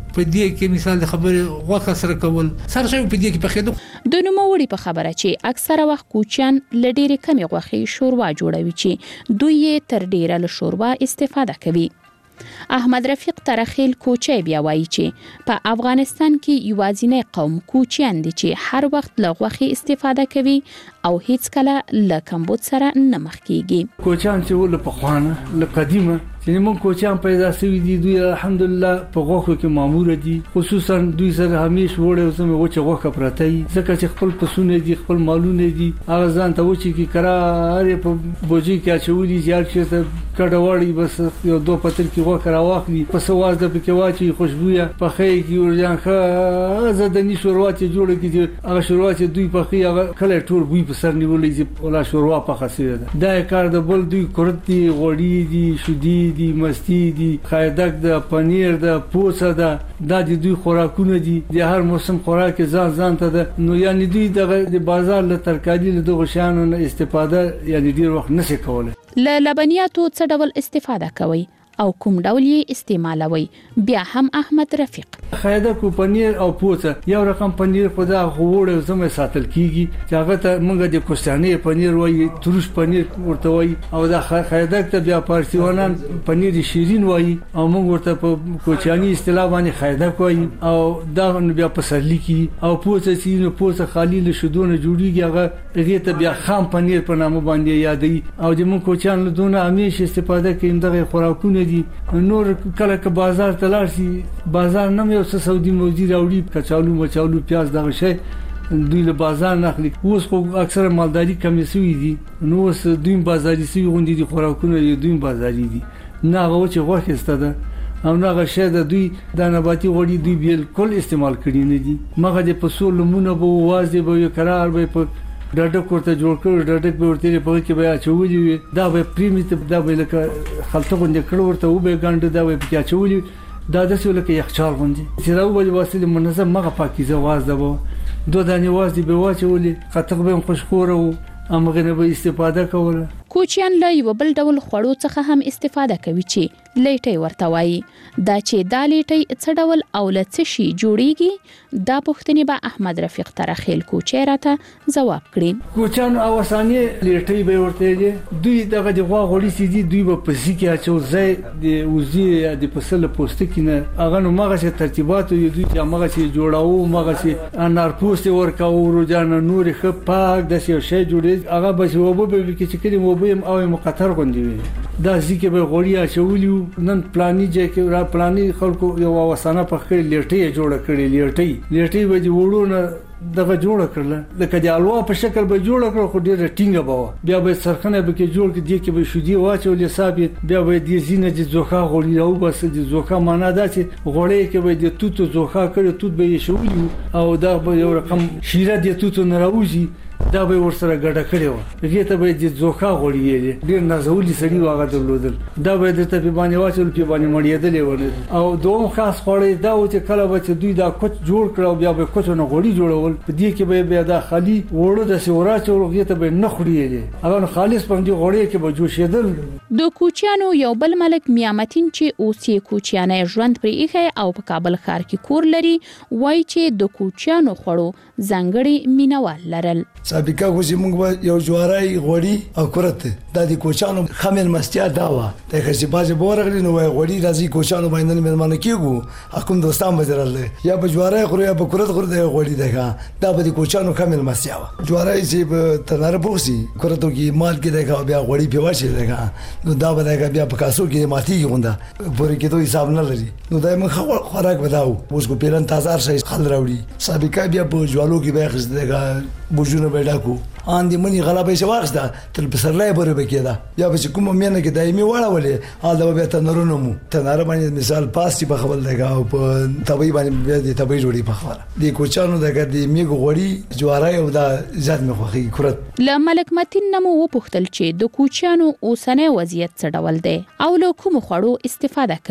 په دې کې مثال د خبره غوښه سره کول سره شوی په دې کې په خېدو د نوموړي په خبره چې اکثره وخت کوچیان لډېری کمی غوښې شوروا جوړوي چې دوی یې تر ډیره له شوروا استفاده کوي. احمد رفیق ترخیل کوچی بیا وایي چې په افغانستان کې یوازینی قوم کوچیان دي چې هر وخت له غوښې استفاده کوي او هیڅ کله له کمبود سره نه مخ کیږي. کوچیان چې ول په خوانه له قدیمه چې موږ کوچیان پیدا شوي دي دوی الحمدلله په غوښو کې مامور دي خصوصا دوی سره همیش وړه او سمې وچه غوښه پراته دي ځکه چې خپل پسونه دي خپل مالونه دي هغه ځان ته وچی کې کرا په بوجي کې اچولي چې هر څه کډوړي بس یو دوه پتر کې غوښه راواخلي په سواز د پکې واچي خوشبویا په خې کې ورجان ښه زدنی شوروا چې جوړه کیږي هغه شوروا چې دوی په خې هغه کله ټول بوی په سر نیولې چې ولا شوروا په خاصه ده دا کار د بل دوی کورتي غوړي دي شودي دي مستی دي خایدک د پنیر د پوڅه ده د دوی خوراکونه دي د هر موسم خوراک ځان ځان ته ده نو یعنی دوی د بازار له ترکاری له دغه شانو نه استفاده یعنی ډیر وخت نشي کولای. له لبنیاتو څه ډول استفاده کوي او کوم ډول یې استعمالوي؟ بیا هم احمد رفیق خایدک پنیر او پوڅه یو رقم پنیر په دا غوړې زمه ساتل کیږي چې هغه ته موږ د کوستانې پنیر وایي ترش پنیر ورته وایي او دا خایدک ته بیا پارسیوانان پنیر شیرین وایي او موږ ورته په کوچانی اصطلاح باندې خایدک وایي او دا بیا په سرلی کې او پوڅه چې نو پوڅه خالی له شودونه جوړیږي هغه هغه ته بیا خام پنیر په نامه باندې یادوي او د موږ کوچان له دونه همیشه استفاده کوي دغه خوراکونه دي نور کله که بازار تلار شي بازار نه یو څه سعودي موزي راوړي کچالو مچالو پیاز دغه شی دوی له بازار نه اخلي اوس خو اکثره مالداري کمی سوي دي نو اوس دوی بازاري سوي غوندي دي خوراکونه دوی بازاري دي نه هغه چې غوښه ستده او نه هغه شی د دوی د نباتي غوړي دوی بالکل استعمال کړی نه دي مګر د پسول لمونه به واز دی به قرار به په ډاډه کوته جوړ کړ ډاډه به ورته په کې بیا چولې دا به پریمیت دا به لکه خلطه غونډه کړ ورته و به ګاند دا به کې چولې دا د څه لکه یخچال غونډه چې راو به واسطه منظم مغه پاکیزه واز ده دوه دانې واز دی به واچولې خطر به خوشخوره و امغه نه به استفاده کوله. کوچیان له یو بل ډول خوړو څخه هم استفاده کوي چې لیټي ورته وایي دا چې دا لیټي څه ډول او له څه شي جوړیږي دا پوښتنې به احمد رفیق ترخیل کوچی راته ځواب کړي. کوچیان او اسانه لیټي به ورته دي دوی دغه د غوا غوړي سي دي دوی په پسې کې اچو ځای د وزي د فصل پوسټ کې نه هغه نو مغه چې ترتیبات دوی چې مغه چې جوړاو مغه چې انار پوسټ ورکاو روزانه نور خ پاک د شي جوړي هغه به وبو به کې چې کړي وبو او مقطر غوندي دا ځکه به غوړي اچولیو نن پلاني چې را پلاني خلکو یو وسانه په خې لیټي جوړ کړي لیټي لیټي به جوړونه دغه جوړ کړل لکه د الوا په شکل به جوړ کړ خو ډیره ټینګه بوا بیا به سرخنه به کې جوړ کې دی کې به شودي واچول حساب بیا به د زینه د زوخه غوړي او بس د زوخه معنا دا چې غوړي کې به د توت زوخه کړي توت به شولی او دا به یو رقم شیره د توت نه راوځي دا به ورسره ګډه کړي و هغه ته به د زوخه غوړي ډیر نازولي سړي واغه درلودل دا به د ته په باندې واچول په باندې مړیدلې ونه او دوه خاص خوړې دا و چې کله به چې دوی دا کوچ جوړ کړو بیا به کوچ نه غوړي جوړول په دې کې به بیا دا خالي وړو د سورا چورغه ته به نه خړېږي هغه خالص باندې غوړي کې به جوشیدل. د کوچیانو یو بل ملک میامتین چې اوسې کوچیانه ژوند پرې ایښه او په کابل ښار کې کور لري وای چې د کوچیانو خړو ځنګړي مینوال لرل. سابقه خو چې موږ یو جوارای غوړي او کرته د دې کوچانو خمل مستیا دا و ته چې باز بورغلی نو غوړي راځي کوچانو باندې مېلمانه کیږي حکم دوستان بجرل یا په جوارای خو یا په کرته خو د غوړي دغه دا به کوچانو خمل مستیا و جوارای چې په تنار بوسي کرته کې مال کې دغه بیا غوړي په واشه دغه نو دا به دغه بیا په کاسو کې ماتي غونډه پورې کې دوی حساب نه لري نو دا موږ خوراک بداو اوس کو پیران تازه شي خل راوړي سابقه بیا په جوالو کې به خز دغه بوجونه ډاکو ان دې منی غلا به شواخسته تل په سرلای پورې بکیدا یا به کوم مینه کې دایمي واړولې حال دا به تنورونو مو تنار باندې مثال پاسي په خپل دغه او په تبي باندې دې تبي جوړي په خبره دې کوچانو دغه دې میګ غوړي جوارای او دا ذات مخخي کرت ل ملک متین نمو وپختل چې د کوچانو اوسنه وضعیت څه ډول دی او له کوم خړو استفاده کوي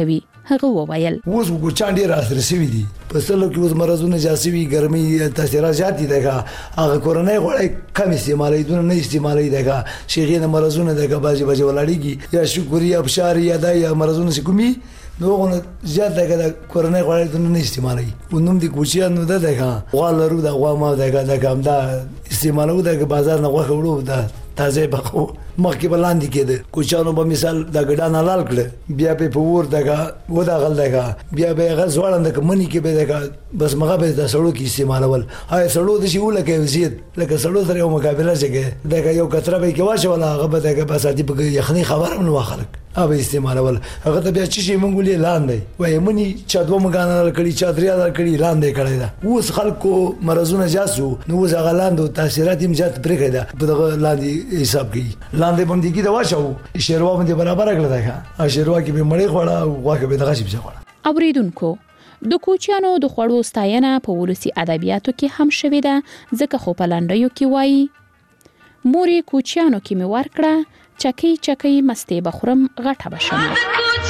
هغه وویل اوس کوچان ډیر اثر شوی دي په سلو کې اوس مرزونه جاسوي ګرمي تاثیرات زیات دي دغه هغه کورونای غوړی کم استعمالي دونه نه استعمالي دغه شیغې مرزونه دغه باجی باجی ولاړیږي یا شکرې ابشار یا د یا مرزونه سکومي نو زیات دغه کورونای غوړی دونه نه استعمالي ونوم دي کوچیان نو دغه غوالرو د غوا ما دغه دغه هم دا استعمالو دغه بازار نه غوښه وړو دا تازه بخو مخکې بلاندې کېده کوچانو په مثال د ګډان حلال کړ بیا په پور دغه و دا غل دغه بیا به غز وړاند ک منی کې به دغه بس مغه به د سړو کې استعمالول هاي سړو د شی ولکه وزید لکه سړو سره یو مقابله شګه دغه یو کتره به کې واشه ولا هغه به دغه بس دې په یخني خبر هم نو خلک اوبه استعمالول هغه ته بیا چې مونږ لاندې وای منی چا دوه مګان کړي چا دریا کړي لاندې کړي دا اوس خلکو مرزونه جاسو نو اوس هغه لاندې تاثیرات هم زیات پرې کړه په دغه لاندې حساب کې لاندې باندې کې دا واچو شیروا باندې برابر کړل دا شیروا کې به مړې خوړه او واکه به دغه شي خوړه اوریدونکو د کوچیانو د خوړو ستاینه په ولسی ادبیاتو کې هم شوې ده ځکه خو په لنډیو کې وایي موري کوچیانو کې می ورکړه چکی چکی مستی بخورم غټه بشم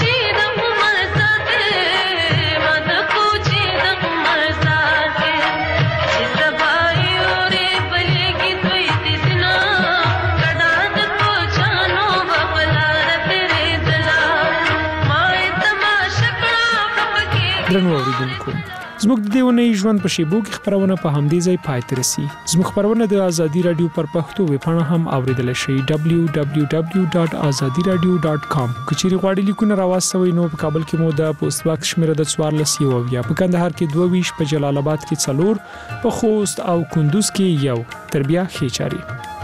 درنو اوریدونکو زموږ د دیونې ژوند په شیبو کې خبرونه په همدې ځای پای ته رسي زموږ خبرونه د ازادي رادیو پر پښتو ویب پاڼه هم اوریدل شي دبلیو دبلیو دبلیو ډاټ ازادي رادیو ډاټ کام کچېری غواړئ لیکونه راوستوي نو په کابل کې مو د پوسټ باکس شمیره د څوارلس یو بیا په کندهار کې دوه ویش په جلال آباد کې څلور په خوست او کندوز کې یو تر بیا خېچاري